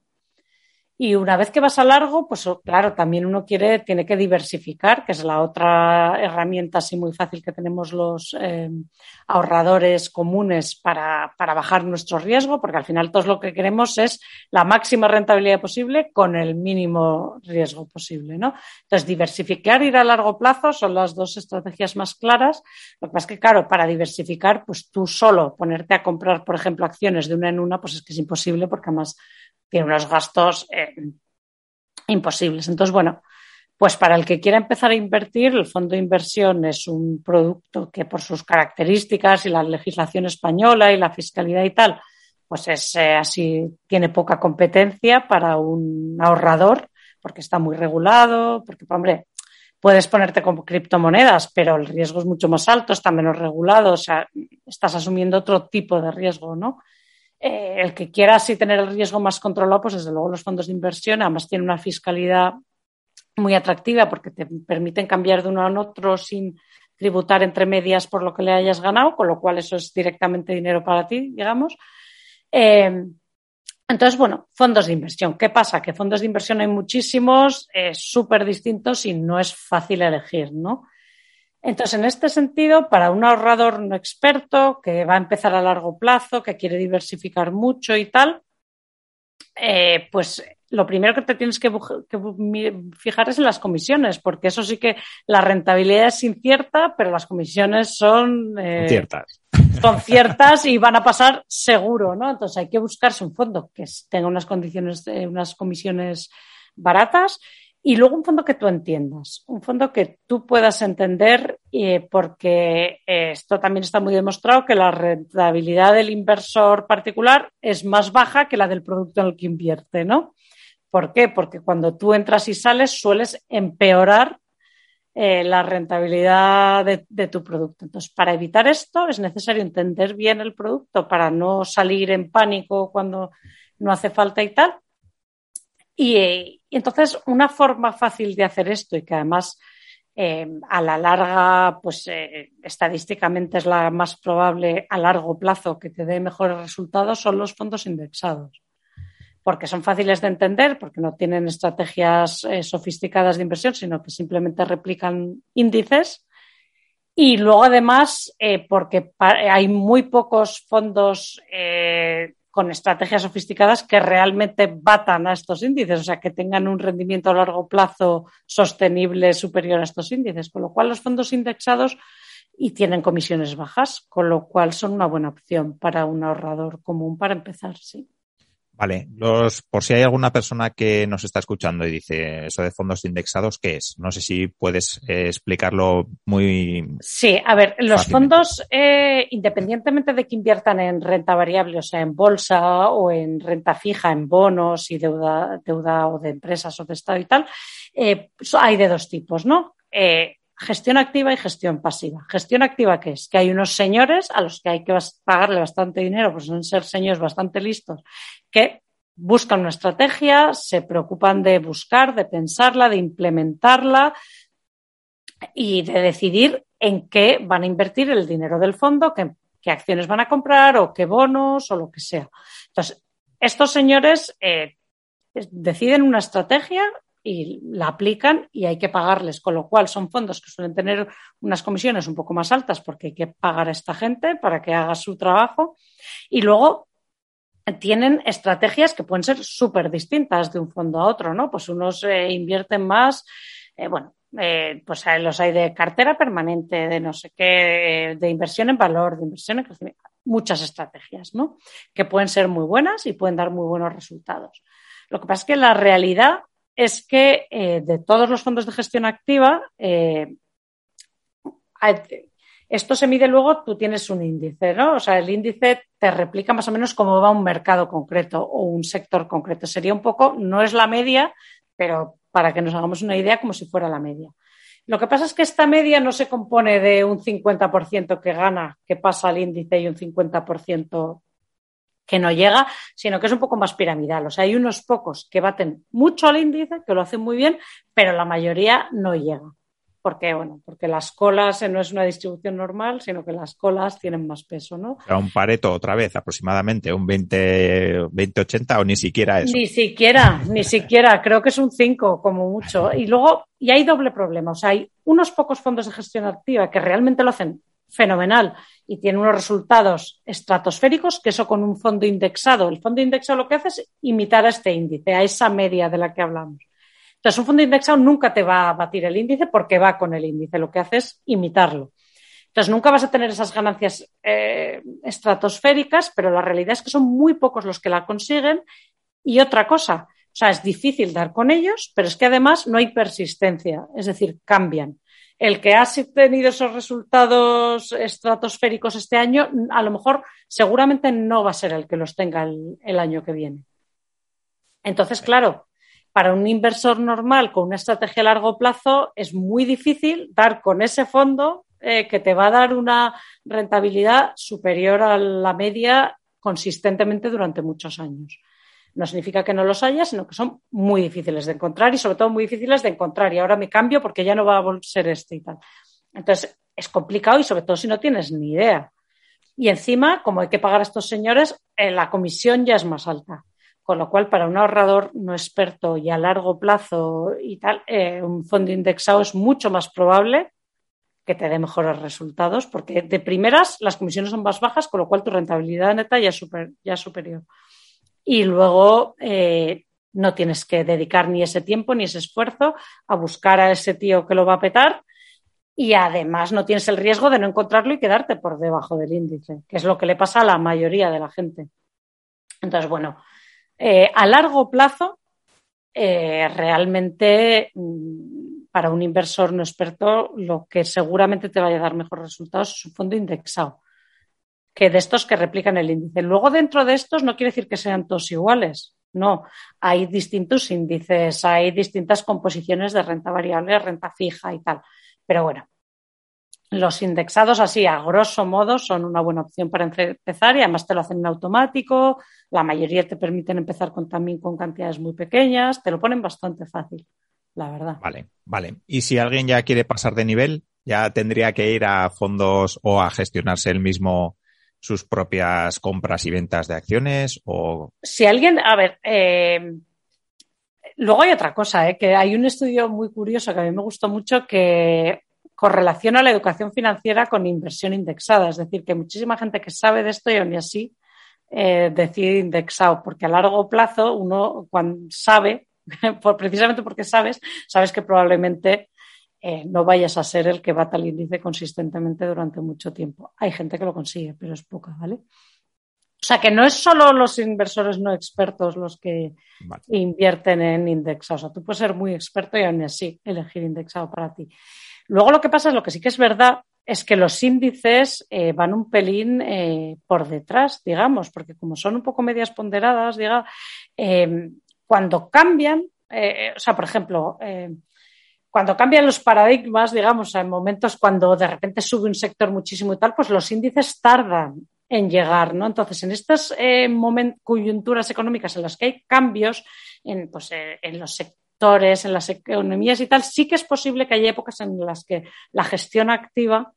Y una vez que vas a largo, pues claro, también uno quiere, tiene que diversificar, que es la otra herramienta así muy fácil que tenemos los eh, ahorradores comunes para, para bajar nuestro riesgo, porque al final todos lo que queremos es la máxima rentabilidad posible con el mínimo riesgo posible, ¿no? Entonces, diversificar y ir a largo plazo son las dos estrategias más claras. Lo que pasa es que, claro, para diversificar, pues tú solo ponerte a comprar, por ejemplo, acciones de una en una, pues es que es imposible porque además tiene unos gastos eh, imposibles. Entonces, bueno, pues para el que quiera empezar a invertir, el fondo de inversión es un producto que por sus características y la legislación española y la fiscalidad y tal, pues es eh, así, tiene poca competencia para un ahorrador porque está muy regulado, porque, hombre, puedes ponerte con criptomonedas, pero el riesgo es mucho más alto, está menos regulado, o sea, estás asumiendo otro tipo de riesgo, ¿no? Eh, el que quiera así tener el riesgo más controlado, pues desde luego los fondos de inversión, además tienen una fiscalidad muy atractiva porque te permiten cambiar de uno a otro sin tributar entre medias por lo que le hayas ganado, con lo cual eso es directamente dinero para ti, digamos. Eh, entonces, bueno, fondos de inversión. ¿Qué pasa? Que fondos de inversión hay muchísimos, eh, súper distintos y no es fácil elegir, ¿no? Entonces, en este sentido, para un ahorrador no experto que va a empezar a largo plazo, que quiere diversificar mucho y tal, eh, pues lo primero que te tienes que, que fijar es en las comisiones, porque eso sí que la rentabilidad es incierta, pero las comisiones son eh, ciertas. Son ciertas y van a pasar seguro, ¿no? Entonces hay que buscarse un fondo que tenga unas condiciones, eh, unas comisiones baratas. Y luego un fondo que tú entiendas, un fondo que tú puedas entender, eh, porque eh, esto también está muy demostrado que la rentabilidad del inversor particular es más baja que la del producto en el que invierte, ¿no? ¿Por qué? Porque cuando tú entras y sales sueles empeorar eh, la rentabilidad de, de tu producto. Entonces, para evitar esto es necesario entender bien el producto para no salir en pánico cuando no hace falta y tal. Y, y entonces una forma fácil de hacer esto y que además eh, a la larga, pues eh, estadísticamente es la más probable a largo plazo que te dé mejores resultados son los fondos indexados. Porque son fáciles de entender, porque no tienen estrategias eh, sofisticadas de inversión, sino que simplemente replican índices. Y luego además, eh, porque hay muy pocos fondos eh, con estrategias sofisticadas que realmente batan a estos índices, o sea, que tengan un rendimiento a largo plazo sostenible superior a estos índices, con lo cual los fondos indexados y tienen comisiones bajas, con lo cual son una buena opción para un ahorrador común para empezar, sí. Vale, los, por si hay alguna persona que nos está escuchando y dice eso de fondos indexados, ¿qué es? No sé si puedes eh, explicarlo muy. Sí, a ver, los fácilmente. fondos, eh, independientemente de que inviertan en renta variable, o sea, en bolsa o en renta fija, en bonos y deuda, deuda o de empresas o de Estado y tal, eh, hay de dos tipos, ¿no? Eh, gestión activa y gestión pasiva. Gestión activa, ¿qué es? Que hay unos señores a los que hay que pagarle bastante dinero, pues son ser señores bastante listos, que buscan una estrategia, se preocupan de buscar, de pensarla, de implementarla y de decidir en qué van a invertir el dinero del fondo, qué, qué acciones van a comprar o qué bonos o lo que sea. Entonces, estos señores eh, deciden una estrategia y la aplican y hay que pagarles, con lo cual son fondos que suelen tener unas comisiones un poco más altas porque hay que pagar a esta gente para que haga su trabajo y luego tienen estrategias que pueden ser súper distintas de un fondo a otro, ¿no? Pues unos eh, invierten más, eh, bueno, eh, pues los hay de cartera permanente, de no sé qué, de inversión en valor, de inversión en crecimiento, muchas estrategias, ¿no? Que pueden ser muy buenas y pueden dar muy buenos resultados. Lo que pasa es que la realidad es que eh, de todos los fondos de gestión activa, eh, hay, esto se mide luego, tú tienes un índice, ¿no? O sea, el índice te replica más o menos cómo va un mercado concreto o un sector concreto. Sería un poco, no es la media, pero para que nos hagamos una idea, como si fuera la media. Lo que pasa es que esta media no se compone de un cincuenta por ciento que gana, que pasa al índice, y un cincuenta por ciento que no llega, sino que es un poco más piramidal. O sea, hay unos pocos que baten mucho al índice, que lo hacen muy bien, pero la mayoría no llega. ¿Por qué? Bueno, porque las colas no es una distribución normal, sino que las colas tienen más peso, ¿no? Pero un Pareto otra vez, aproximadamente, un veinte ochenta o ni siquiera eso. Ni siquiera, ni siquiera. Creo que es un cinco como mucho. Y luego, y hay doble problema. O sea, hay unos pocos fondos de gestión activa que realmente lo hacen fenomenal y tienen unos resultados estratosféricos, que eso con un fondo indexado. El fondo indexado lo que hace es imitar a este índice, a esa media de la que hablamos. Entonces, un fondo indexado nunca te va a batir el índice porque va con el índice. Lo que hace es imitarlo. Entonces, nunca vas a tener esas ganancias eh, estratosféricas, pero la realidad es que son muy pocos los que la consiguen. Y otra cosa, o sea, es difícil dar con ellos, pero es que además no hay persistencia, es decir, cambian. El que ha tenido esos resultados estratosféricos este año, a lo mejor seguramente no va a ser el que los tenga el, el año que viene. Entonces, claro, para un inversor normal con una estrategia a largo plazo es muy difícil dar con ese fondo eh, que te va a dar una rentabilidad superior a la media consistentemente durante muchos años. No significa que no los haya, sino que son muy difíciles de encontrar y sobre todo muy difíciles de encontrar. Y ahora me cambio porque ya no va a ser este y tal. Entonces, es complicado y sobre todo si no tienes ni idea. Y encima, como hay que pagar a estos señores, eh, la comisión ya es más alta. Con lo cual, para un ahorrador no experto y a largo plazo y tal, eh, un fondo indexado es mucho más probable que te dé mejores resultados, porque de primeras las comisiones son más bajas, con lo cual tu rentabilidad neta ya es, super, ya es superior. Y luego eh, no tienes que dedicar ni ese tiempo ni ese esfuerzo a buscar a ese tío que lo va a petar, y además no tienes el riesgo de no encontrarlo y quedarte por debajo del índice, que es lo que le pasa a la mayoría de la gente. Entonces, bueno, Eh, a largo plazo, eh, realmente mmm, para un inversor no experto, lo que seguramente te vaya a dar mejores resultados es un fondo indexado, que de estos que replican el índice. Luego, dentro de estos, no quiere decir que sean todos iguales. No, hay distintos índices, hay distintas composiciones de renta variable, renta fija y tal. Pero bueno, los indexados así, a grosso modo, son una buena opción para empezar y además te lo hacen en automático. La mayoría te permiten empezar con, también con cantidades muy pequeñas. Te lo ponen bastante fácil, la verdad. Vale, vale. Y si alguien ya quiere pasar de nivel, ¿ya tendría que ir a fondos o a gestionarse él mismo sus propias compras y ventas de acciones? O si alguien, a ver, eh, luego hay otra cosa, eh, que hay un estudio muy curioso que a mí me gustó mucho que correlaciona la educación financiera con inversión indexada. Es decir, que muchísima gente que sabe de esto y aún así eh, decide indexado, porque a largo plazo uno cuando sabe, por, precisamente porque sabes, sabes que probablemente eh, no vayas a ser el que bata el índice consistentemente durante mucho tiempo. Hay gente que lo consigue, pero es poca, ¿vale? O sea, que no es solo los inversores no expertos los que vale. invierten en indexado. O sea, tú puedes ser muy experto y aún así elegir indexado para ti. Luego lo que pasa es, lo que sí que es verdad, es que los índices eh, van un pelín eh, por detrás, digamos, porque como son un poco medias ponderadas, diga, eh, cuando cambian, eh, o sea, por ejemplo, eh, cuando cambian los paradigmas, digamos, en momentos cuando de repente sube un sector muchísimo y tal, pues los índices tardan en llegar, ¿no? Entonces, en estas eh, moment- coyunturas económicas en las que hay cambios en, pues, eh, en los sectores, en las economías y tal, sí que es posible que haya épocas en las que la gestión activa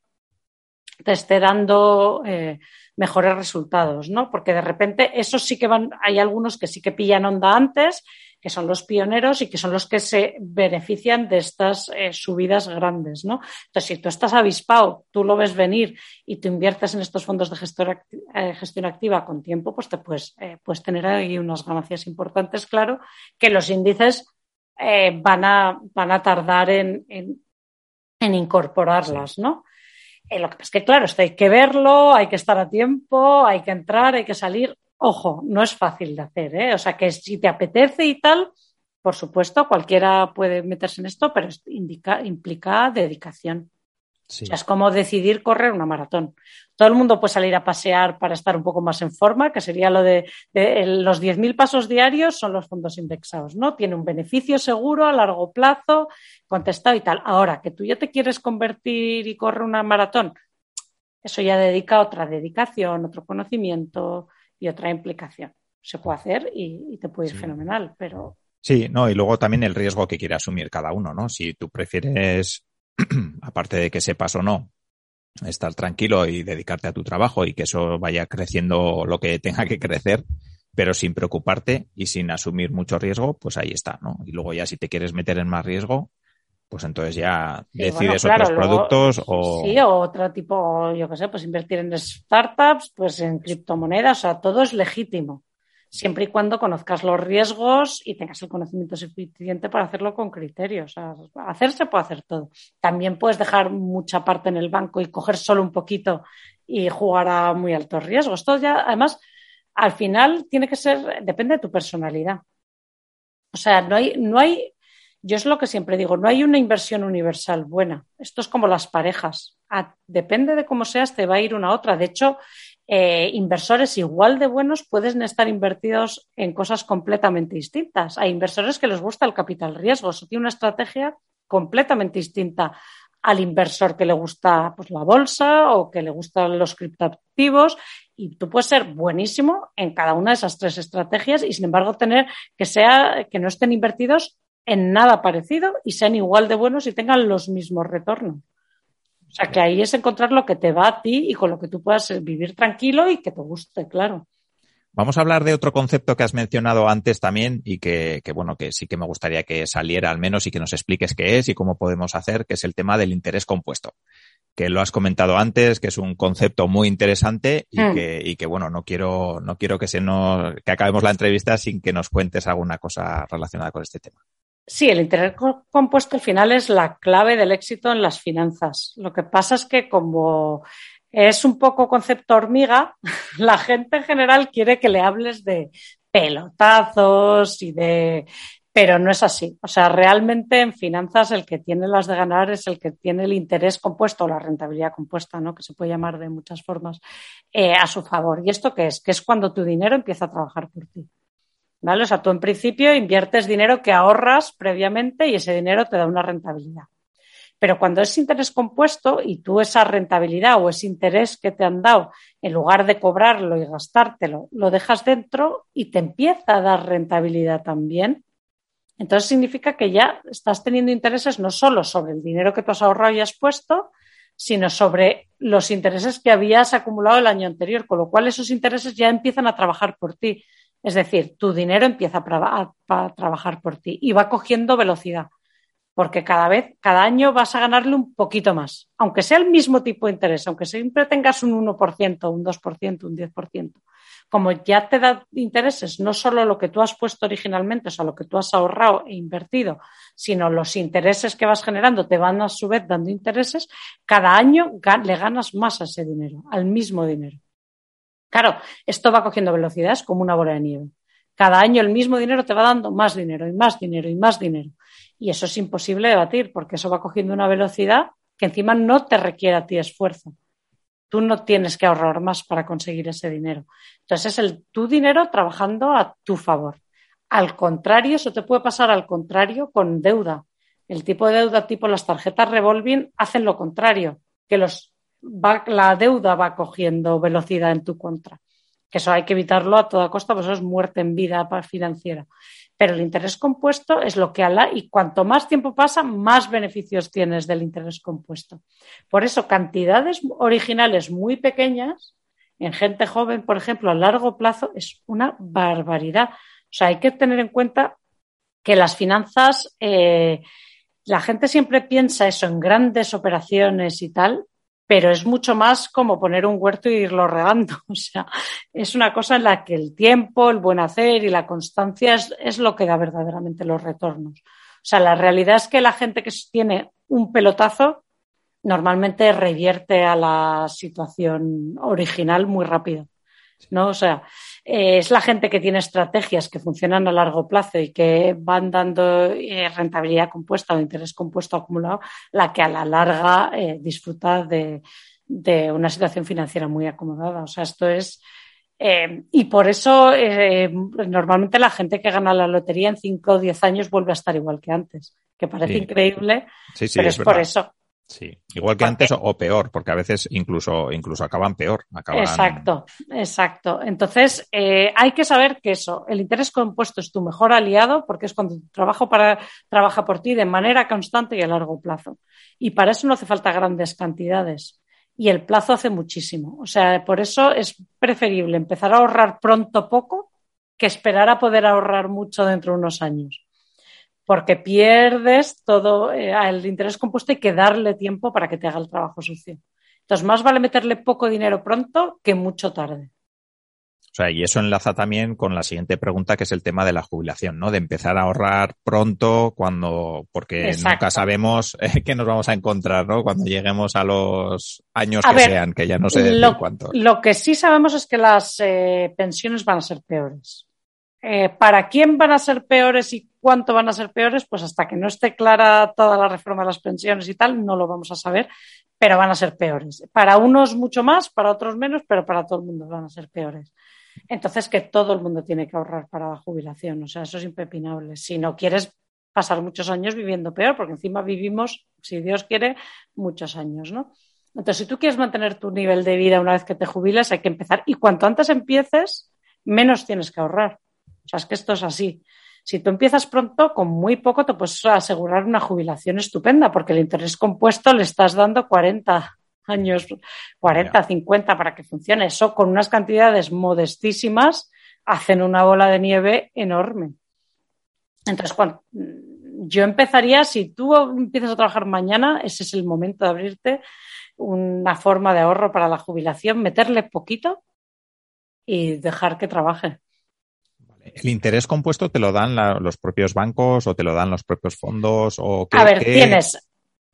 te esté dando eh, mejores resultados, ¿no? Porque de repente esos sí que van, hay algunos que sí que pillan onda antes que son los pioneros y que son los que se benefician de estas eh, subidas grandes, ¿no? Entonces, si tú estás avispado, tú lo ves venir y tú inviertes en estos fondos de gestor, eh, gestión activa con tiempo, pues te puedes, eh, puedes tener ahí unas ganancias importantes, claro, que los índices eh, van, a, van a tardar en, en, en incorporarlas, sí. ¿no? Eh, lo que pasa es que, claro, esto hay que verlo, hay que estar a tiempo, hay que entrar, hay que salir. Ojo, no es fácil de hacer, ¿eh? O sea, que si te apetece y tal, por supuesto, cualquiera puede meterse en esto, pero indica, implica dedicación. Sí. O sea, es como decidir correr una maratón. Todo el mundo puede salir a pasear para estar un poco más en forma, que sería lo de, de los diez mil pasos diarios son los fondos indexados, ¿no? Tiene un beneficio seguro a largo plazo, contestado y tal. Ahora, que tú ya te quieres convertir y correr una maratón, eso ya dedica otra dedicación, otro conocimiento y otra implicación. Se puede hacer y, y te puede ir sí. fenomenal, pero... Sí, no, y luego también el riesgo que quiere asumir cada uno, ¿no? Si tú prefieres, aparte de que sepas o no, estar tranquilo y dedicarte a tu trabajo y que eso vaya creciendo lo que tenga que crecer, pero sin preocuparte y sin asumir mucho riesgo, pues ahí está, ¿no? Y luego ya si te quieres meter en más riesgo, pues entonces ya sí, decides bueno, claro, otros luego, productos o... Sí, o otro tipo, yo qué sé, pues invertir en startups, pues en criptomonedas, o sea, todo es legítimo, siempre y cuando conozcas los riesgos y tengas el conocimiento suficiente para hacerlo con criterio. O sea, hacerse puede hacer todo. También puedes dejar mucha parte en el banco y coger solo un poquito y jugar a muy altos riesgos. Todo ya, además, al final tiene que ser, depende de tu personalidad. O sea, no hay, no hay, yo es lo que siempre digo, no hay una inversión universal buena. Esto es como las parejas. Ah, depende de cómo seas, te va a ir una a otra. De hecho, eh, inversores igual de buenos pueden estar invertidos en cosas completamente distintas. Hay inversores que les gusta el capital riesgo. Eso tiene una estrategia completamente distinta al inversor que le gusta pues, la bolsa o que le gustan los criptoactivos. Y tú puedes ser buenísimo en cada una de esas tres estrategias y, sin embargo, tener que sea que no estén invertidos en nada parecido y sean igual de buenos y tengan los mismos retornos. O sea, que ahí es encontrar lo que te va a ti y con lo que tú puedas vivir tranquilo y que te guste, claro. Vamos a hablar de otro concepto que has mencionado antes también y que, que, bueno, que sí que me gustaría que saliera al menos y que nos expliques qué es y cómo podemos hacer, que es el tema del interés compuesto. Que lo has comentado antes, que es un concepto muy interesante y mm. que, y que, bueno, no quiero, no quiero que se nos, que acabemos la entrevista sin que nos cuentes alguna cosa relacionada con este tema. Sí, el interés compuesto al final es la clave del éxito en las finanzas. Lo que pasa es que como es un poco concepto hormiga, la gente en general quiere que le hables de pelotazos y de... Pero no es así. O sea, realmente en finanzas el que tiene las de ganar es el que tiene el interés compuesto o la rentabilidad compuesta, ¿no? Que se puede llamar de muchas formas, eh, a su favor. ¿Y esto qué es? Que es cuando tu dinero empieza a trabajar por ti. ¿Vale? O sea, tú en principio inviertes dinero que ahorras previamente y ese dinero te da una rentabilidad. Pero cuando es interés compuesto y tú esa rentabilidad o ese interés que te han dado, en lugar de cobrarlo y gastártelo, lo dejas dentro y te empieza a dar rentabilidad también, entonces significa que ya estás teniendo intereses no solo sobre el dinero que tú has ahorrado y has puesto, sino sobre los intereses que habías acumulado el año anterior, con lo cual esos intereses ya empiezan a trabajar por ti. Es decir, tu dinero empieza a, a, a trabajar por ti y va cogiendo velocidad, porque cada vez, cada año vas a ganarle un poquito más, aunque sea el mismo tipo de interés, aunque siempre tengas un uno por ciento, un dos por ciento, un diez por ciento. Como ya te da intereses, no solo lo que tú has puesto originalmente, o sea, lo que tú has ahorrado e invertido, sino los intereses que vas generando te van a su vez dando intereses, cada año le ganas más a ese dinero, al mismo dinero. Claro, esto va cogiendo velocidad, es como una bola de nieve. Cada año el mismo dinero te va dando más dinero y más dinero y más dinero. Y eso es imposible de batir porque eso va cogiendo una velocidad que encima no te requiere a ti esfuerzo. Tú no tienes que ahorrar más para conseguir ese dinero. Entonces es el tu dinero trabajando a tu favor. Al contrario, eso te puede pasar al contrario con deuda. El tipo de deuda tipo las tarjetas revolving hacen lo contrario, que los Va, la deuda va cogiendo velocidad en tu contra. Que eso hay que evitarlo a toda costa, pues eso es muerte en vida financiera. Pero el interés compuesto es lo que ala y cuanto más tiempo pasa, más beneficios tienes del interés compuesto. Por eso, cantidades originales muy pequeñas, en gente joven, por ejemplo, a largo plazo, es una barbaridad. O sea, hay que tener en cuenta que las finanzas, eh, la gente siempre piensa eso en grandes operaciones y tal, pero es mucho más como poner un huerto y irlo regando. O sea, es una cosa en la que el tiempo, el buen hacer y la constancia es, es lo que da verdaderamente los retornos. O sea, la realidad es que la gente que tiene un pelotazo normalmente revierte a la situación original muy rápido, ¿no? O sea, eh, es la gente que tiene estrategias que funcionan a largo plazo y que van dando eh, rentabilidad compuesta o interés compuesto acumulado, la que a la larga eh, disfruta de, de una situación financiera muy acomodada. O sea, esto es... Eh, y por eso eh, normalmente la gente que gana la lotería en cinco o diez años vuelve a estar igual que antes, que parece Sí. increíble, Sí, sí, pero es es por verdad. eso. Sí, igual que antes o, o peor, porque a veces incluso, incluso acaban peor. Acaban... Exacto, exacto. Entonces, eh, hay que saber que eso, el interés compuesto es tu mejor aliado porque es cuando tu trabajo para, trabaja por ti de manera constante y a largo plazo. Y para eso no hace falta grandes cantidades. Y el plazo hace muchísimo. O sea, por eso es preferible empezar a ahorrar pronto poco que esperar a poder ahorrar mucho dentro de unos años. Porque pierdes todo eh, el interés compuesto, hay que darle tiempo para que te haga el trabajo sucio. Entonces, más vale meterle poco dinero pronto que mucho tarde. O sea, y eso enlaza también con la siguiente pregunta, que es el tema de la jubilación, ¿no? De empezar a ahorrar pronto cuando, porque Exacto. nunca sabemos eh, qué nos vamos a encontrar, ¿no? Cuando lleguemos a los años A que ver, sean, que ya no sé decir lo, cuántos. lo que sí sabemos es que las eh, pensiones van a ser peores. Eh, ¿Para quién van a ser peores y cuánto van a ser peores? Pues hasta que no esté clara toda la reforma de las pensiones y tal, no lo vamos a saber, pero van a ser peores. Para unos mucho más, para otros menos, pero para todo el mundo van a ser peores. Entonces, que todo el mundo tiene que ahorrar para la jubilación, o sea, eso es impepinable. Si no quieres pasar muchos años viviendo peor, porque encima vivimos, si Dios quiere, muchos años, ¿no? Entonces, si tú quieres mantener tu nivel de vida una vez que te jubilas, hay que empezar. Y cuanto antes empieces, menos tienes que ahorrar. O sea, es que esto es así. Si tú empiezas pronto, con muy poco te puedes asegurar una jubilación estupenda, porque el interés compuesto le estás dando cuarenta años, cuarenta, cincuenta para que funcione. Eso con unas cantidades modestísimas hacen una bola de nieve enorme. Entonces, cuando yo empezaría, si tú empiezas a trabajar mañana, ese es el momento de abrirte una forma de ahorro para la jubilación, meterle poquito y dejar que trabaje. ¿El interés compuesto te lo dan la, los propios bancos o te lo dan los propios fondos? O qué, A ver, qué... tienes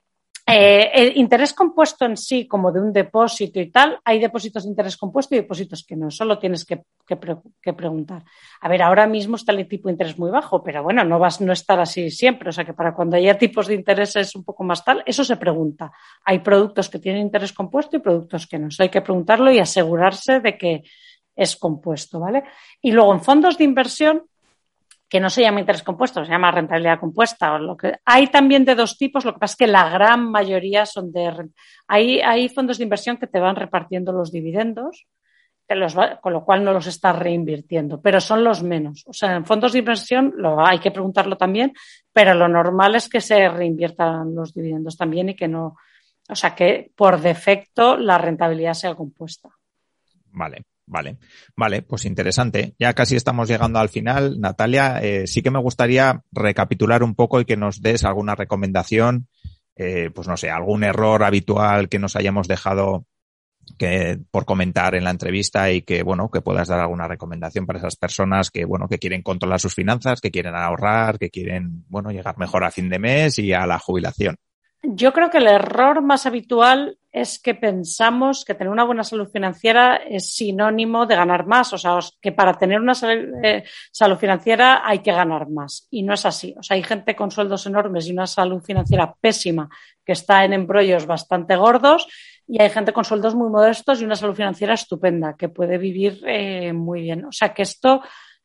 eh, el interés compuesto en sí, como de un depósito y tal. Hay depósitos de interés compuesto y depósitos que no. Solo tienes que, que, pre, que preguntar. A ver, ahora mismo está el tipo de interés muy bajo, pero bueno, no vas no estar así siempre. O sea que para cuando haya tipos de intereses un poco más tal, eso se pregunta. Hay productos que tienen interés compuesto y productos que no. Eso hay que preguntarlo y asegurarse de que es compuesto, ¿vale? Y luego en fondos de inversión, que no se llama interés compuesto, se llama rentabilidad compuesta. O lo que, hay también de dos tipos, lo que pasa es que la gran mayoría son de... Hay, hay fondos de inversión que te van repartiendo los dividendos, que los va, con lo cual no los estás reinvirtiendo, pero son los menos. O sea, en fondos de inversión lo, hay que preguntarlo también, pero lo normal es que se reinviertan los dividendos también y que no... O sea, que por defecto la rentabilidad sea compuesta. Vale. Vale, vale, pues interesante. Ya casi estamos llegando al final. Natalia, eh, sí que me gustaría recapitular un poco y que nos des alguna recomendación, eh, pues no sé, algún error habitual que nos hayamos dejado que, por comentar en la entrevista y que, bueno, que puedas dar alguna recomendación para esas personas que, bueno, que quieren controlar sus finanzas, que quieren ahorrar, que quieren, bueno, llegar mejor a fin de mes y a la jubilación. Yo creo que el error más habitual es que pensamos que tener una buena salud financiera es sinónimo de ganar más. O sea, que para tener una salud financiera hay que ganar más. Y no es así. O sea, hay gente con sueldos enormes y una salud financiera pésima que está en embrollos bastante gordos, y hay gente con sueldos muy modestos y una salud financiera estupenda que puede vivir eh, muy bien. O sea, que esto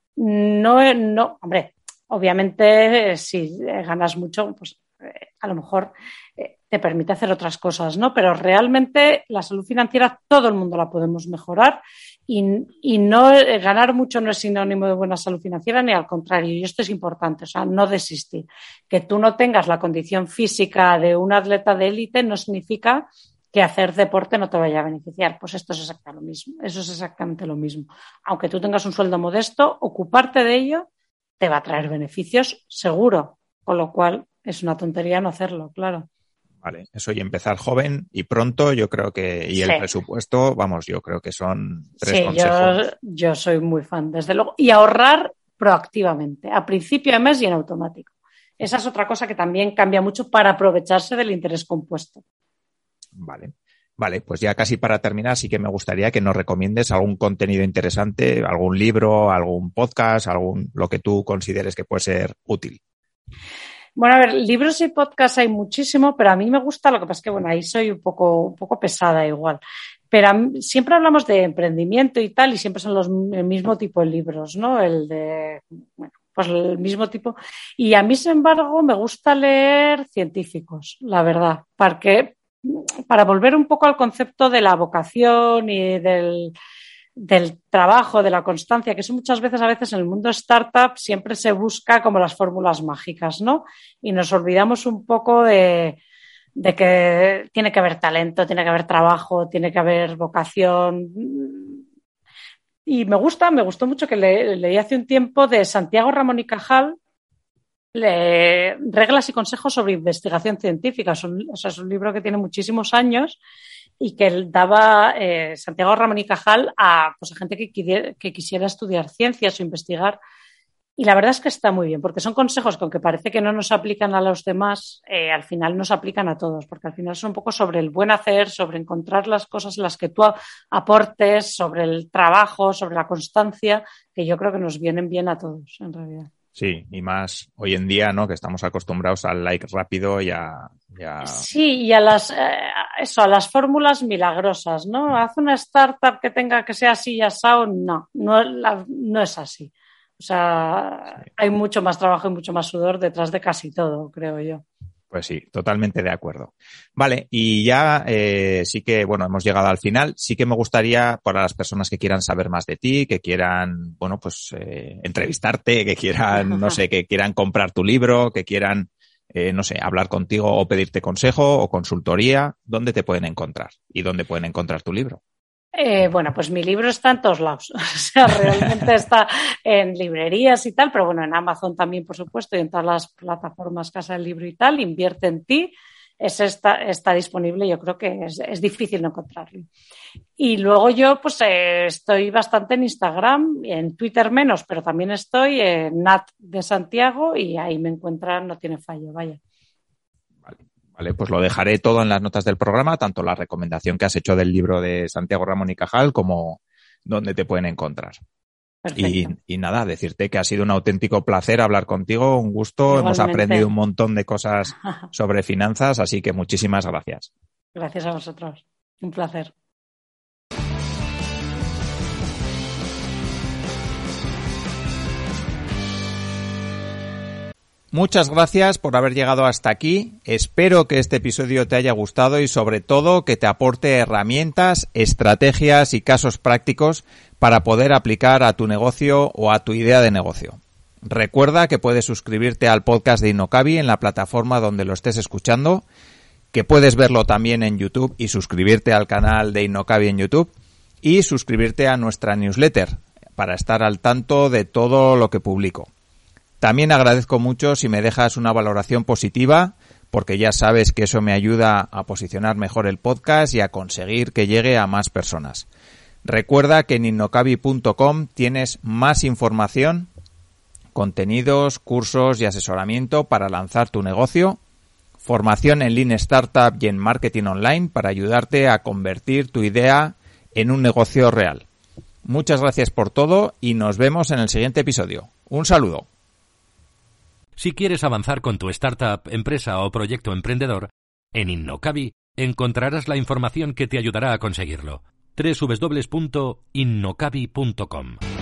no, no, hombre, obviamente si ganas mucho, pues a lo mejor eh, te permite hacer otras cosas, ¿no? Pero realmente la salud financiera todo el mundo la podemos mejorar y, y no eh, ganar mucho no es sinónimo de buena salud financiera, ni al contrario, y esto es importante, o sea, no desistir. Que tú no tengas la condición física de un atleta de élite no significa que hacer deporte no te vaya a beneficiar. Pues esto es exactamente lo mismo, eso es exactamente lo mismo. Aunque tú tengas un sueldo modesto, ocuparte de ello te va a traer beneficios seguro, con lo cual es una tontería no hacerlo, claro. Vale, eso y empezar joven y pronto, yo creo que, y el Sí. presupuesto, vamos, yo creo que son tres Sí, consejos. yo, yo soy muy fan, desde luego. Y ahorrar proactivamente, a principio de mes y en automático. Esa es otra cosa que también cambia mucho para aprovecharse del interés compuesto. Vale. Vale, pues ya casi para terminar, sí que me gustaría que nos recomiendes algún contenido interesante, algún libro, algún podcast, algún lo que tú consideres que puede ser útil. Bueno, a ver, libros y podcasts hay muchísimo, pero a mí me gusta, lo que pasa es que, bueno, ahí soy un poco, un poco pesada igual. Pero a mí, siempre hablamos de emprendimiento y tal, y siempre son los, el mismo tipo de libros, ¿no? El de, bueno, pues el mismo tipo. Y a mí, sin embargo, me gusta leer científicos, la verdad, porque, para volver un poco al concepto de la vocación y del... del trabajo, de la constancia, que eso muchas veces, a veces en el mundo startup siempre se busca como las fórmulas mágicas, ¿no? Y nos olvidamos un poco de, de que tiene que haber talento, tiene que haber trabajo, tiene que haber vocación. Y me gusta, me gustó mucho que le, leí hace un tiempo de Santiago Ramón y Cajal, le, Reglas y consejos sobre investigación científica. Es un, o sea, es un libro que tiene muchísimos años y que él daba eh, Santiago Ramón y Cajal a, pues, a gente que, que quisiera estudiar ciencias o investigar. Y la verdad es que está muy bien, porque son consejos que, aunque parece que no nos aplican a los demás, eh, al final nos aplican a todos, porque al final son un poco sobre el buen hacer, sobre encontrar las cosas en las que tú aportes, sobre el trabajo, sobre la constancia, que yo creo que nos vienen bien a todos, en realidad. Sí, y más hoy en día, ¿no? Que estamos acostumbrados al like rápido y a... Y a... Sí, y a las, eh, eso, a las fórmulas milagrosas, ¿no? Haz una startup que tenga que sea así y asado, no, no, la, no es así. O sea, sí. Hay mucho más trabajo y mucho más sudor detrás de casi todo, creo yo. Pues sí, totalmente de acuerdo. Vale, y ya eh, sí que, bueno, hemos llegado al final. Sí que me gustaría, para las personas que quieran saber más de ti, que quieran, bueno, pues eh, entrevistarte, que quieran, no sé, que quieran comprar tu libro, que quieran, eh, no sé, hablar contigo o pedirte consejo o consultoría, ¿dónde te pueden encontrar? ¿Y dónde pueden encontrar tu libro? Eh, bueno, pues mi libro está en todos lados. O sea, realmente está en librerías y tal, pero bueno, en Amazon también, por supuesto, y en todas las plataformas Casa del Libro y tal. Invierte en ti. Es está, está disponible, yo creo que es, es difícil no encontrarlo. Y luego yo, pues, eh, estoy bastante en Instagram, en Twitter menos, pero también estoy en Nat de Santiago y ahí me encuentran, no tiene fallo, vaya. Vale, pues lo dejaré todo en las notas del programa, tanto la recomendación que has hecho del libro de Santiago Ramón y Cajal como donde te pueden encontrar. Y, y nada, decirte que ha sido un auténtico placer hablar contigo, un gusto. Igualmente. Hemos aprendido un montón de cosas sobre finanzas, así que muchísimas gracias. Gracias a vosotros. Un placer. Muchas gracias por haber llegado hasta aquí. Espero que este episodio te haya gustado y sobre todo que te aporte herramientas, estrategias y casos prácticos para poder aplicar a tu negocio o a tu idea de negocio. Recuerda que puedes suscribirte al podcast de Innocabi en la plataforma donde lo estés escuchando, que puedes verlo también en YouTube y suscribirte al canal de Innocabi en YouTube y suscribirte a nuestra newsletter para estar al tanto de todo lo que publico. También agradezco mucho si me dejas una valoración positiva, porque ya sabes que eso me ayuda a posicionar mejor el podcast y a conseguir que llegue a más personas. Recuerda que en innocabi punto com tienes más información, contenidos, cursos y asesoramiento para lanzar tu negocio, formación en Lean Startup y en marketing online para ayudarte a convertir tu idea en un negocio real. Muchas gracias por todo y nos vemos en el siguiente episodio. Un saludo. Si quieres avanzar con tu startup, empresa o proyecto emprendedor, en Innocabi encontrarás la información que te ayudará a conseguirlo. doble u doble u doble u punto innocabi punto com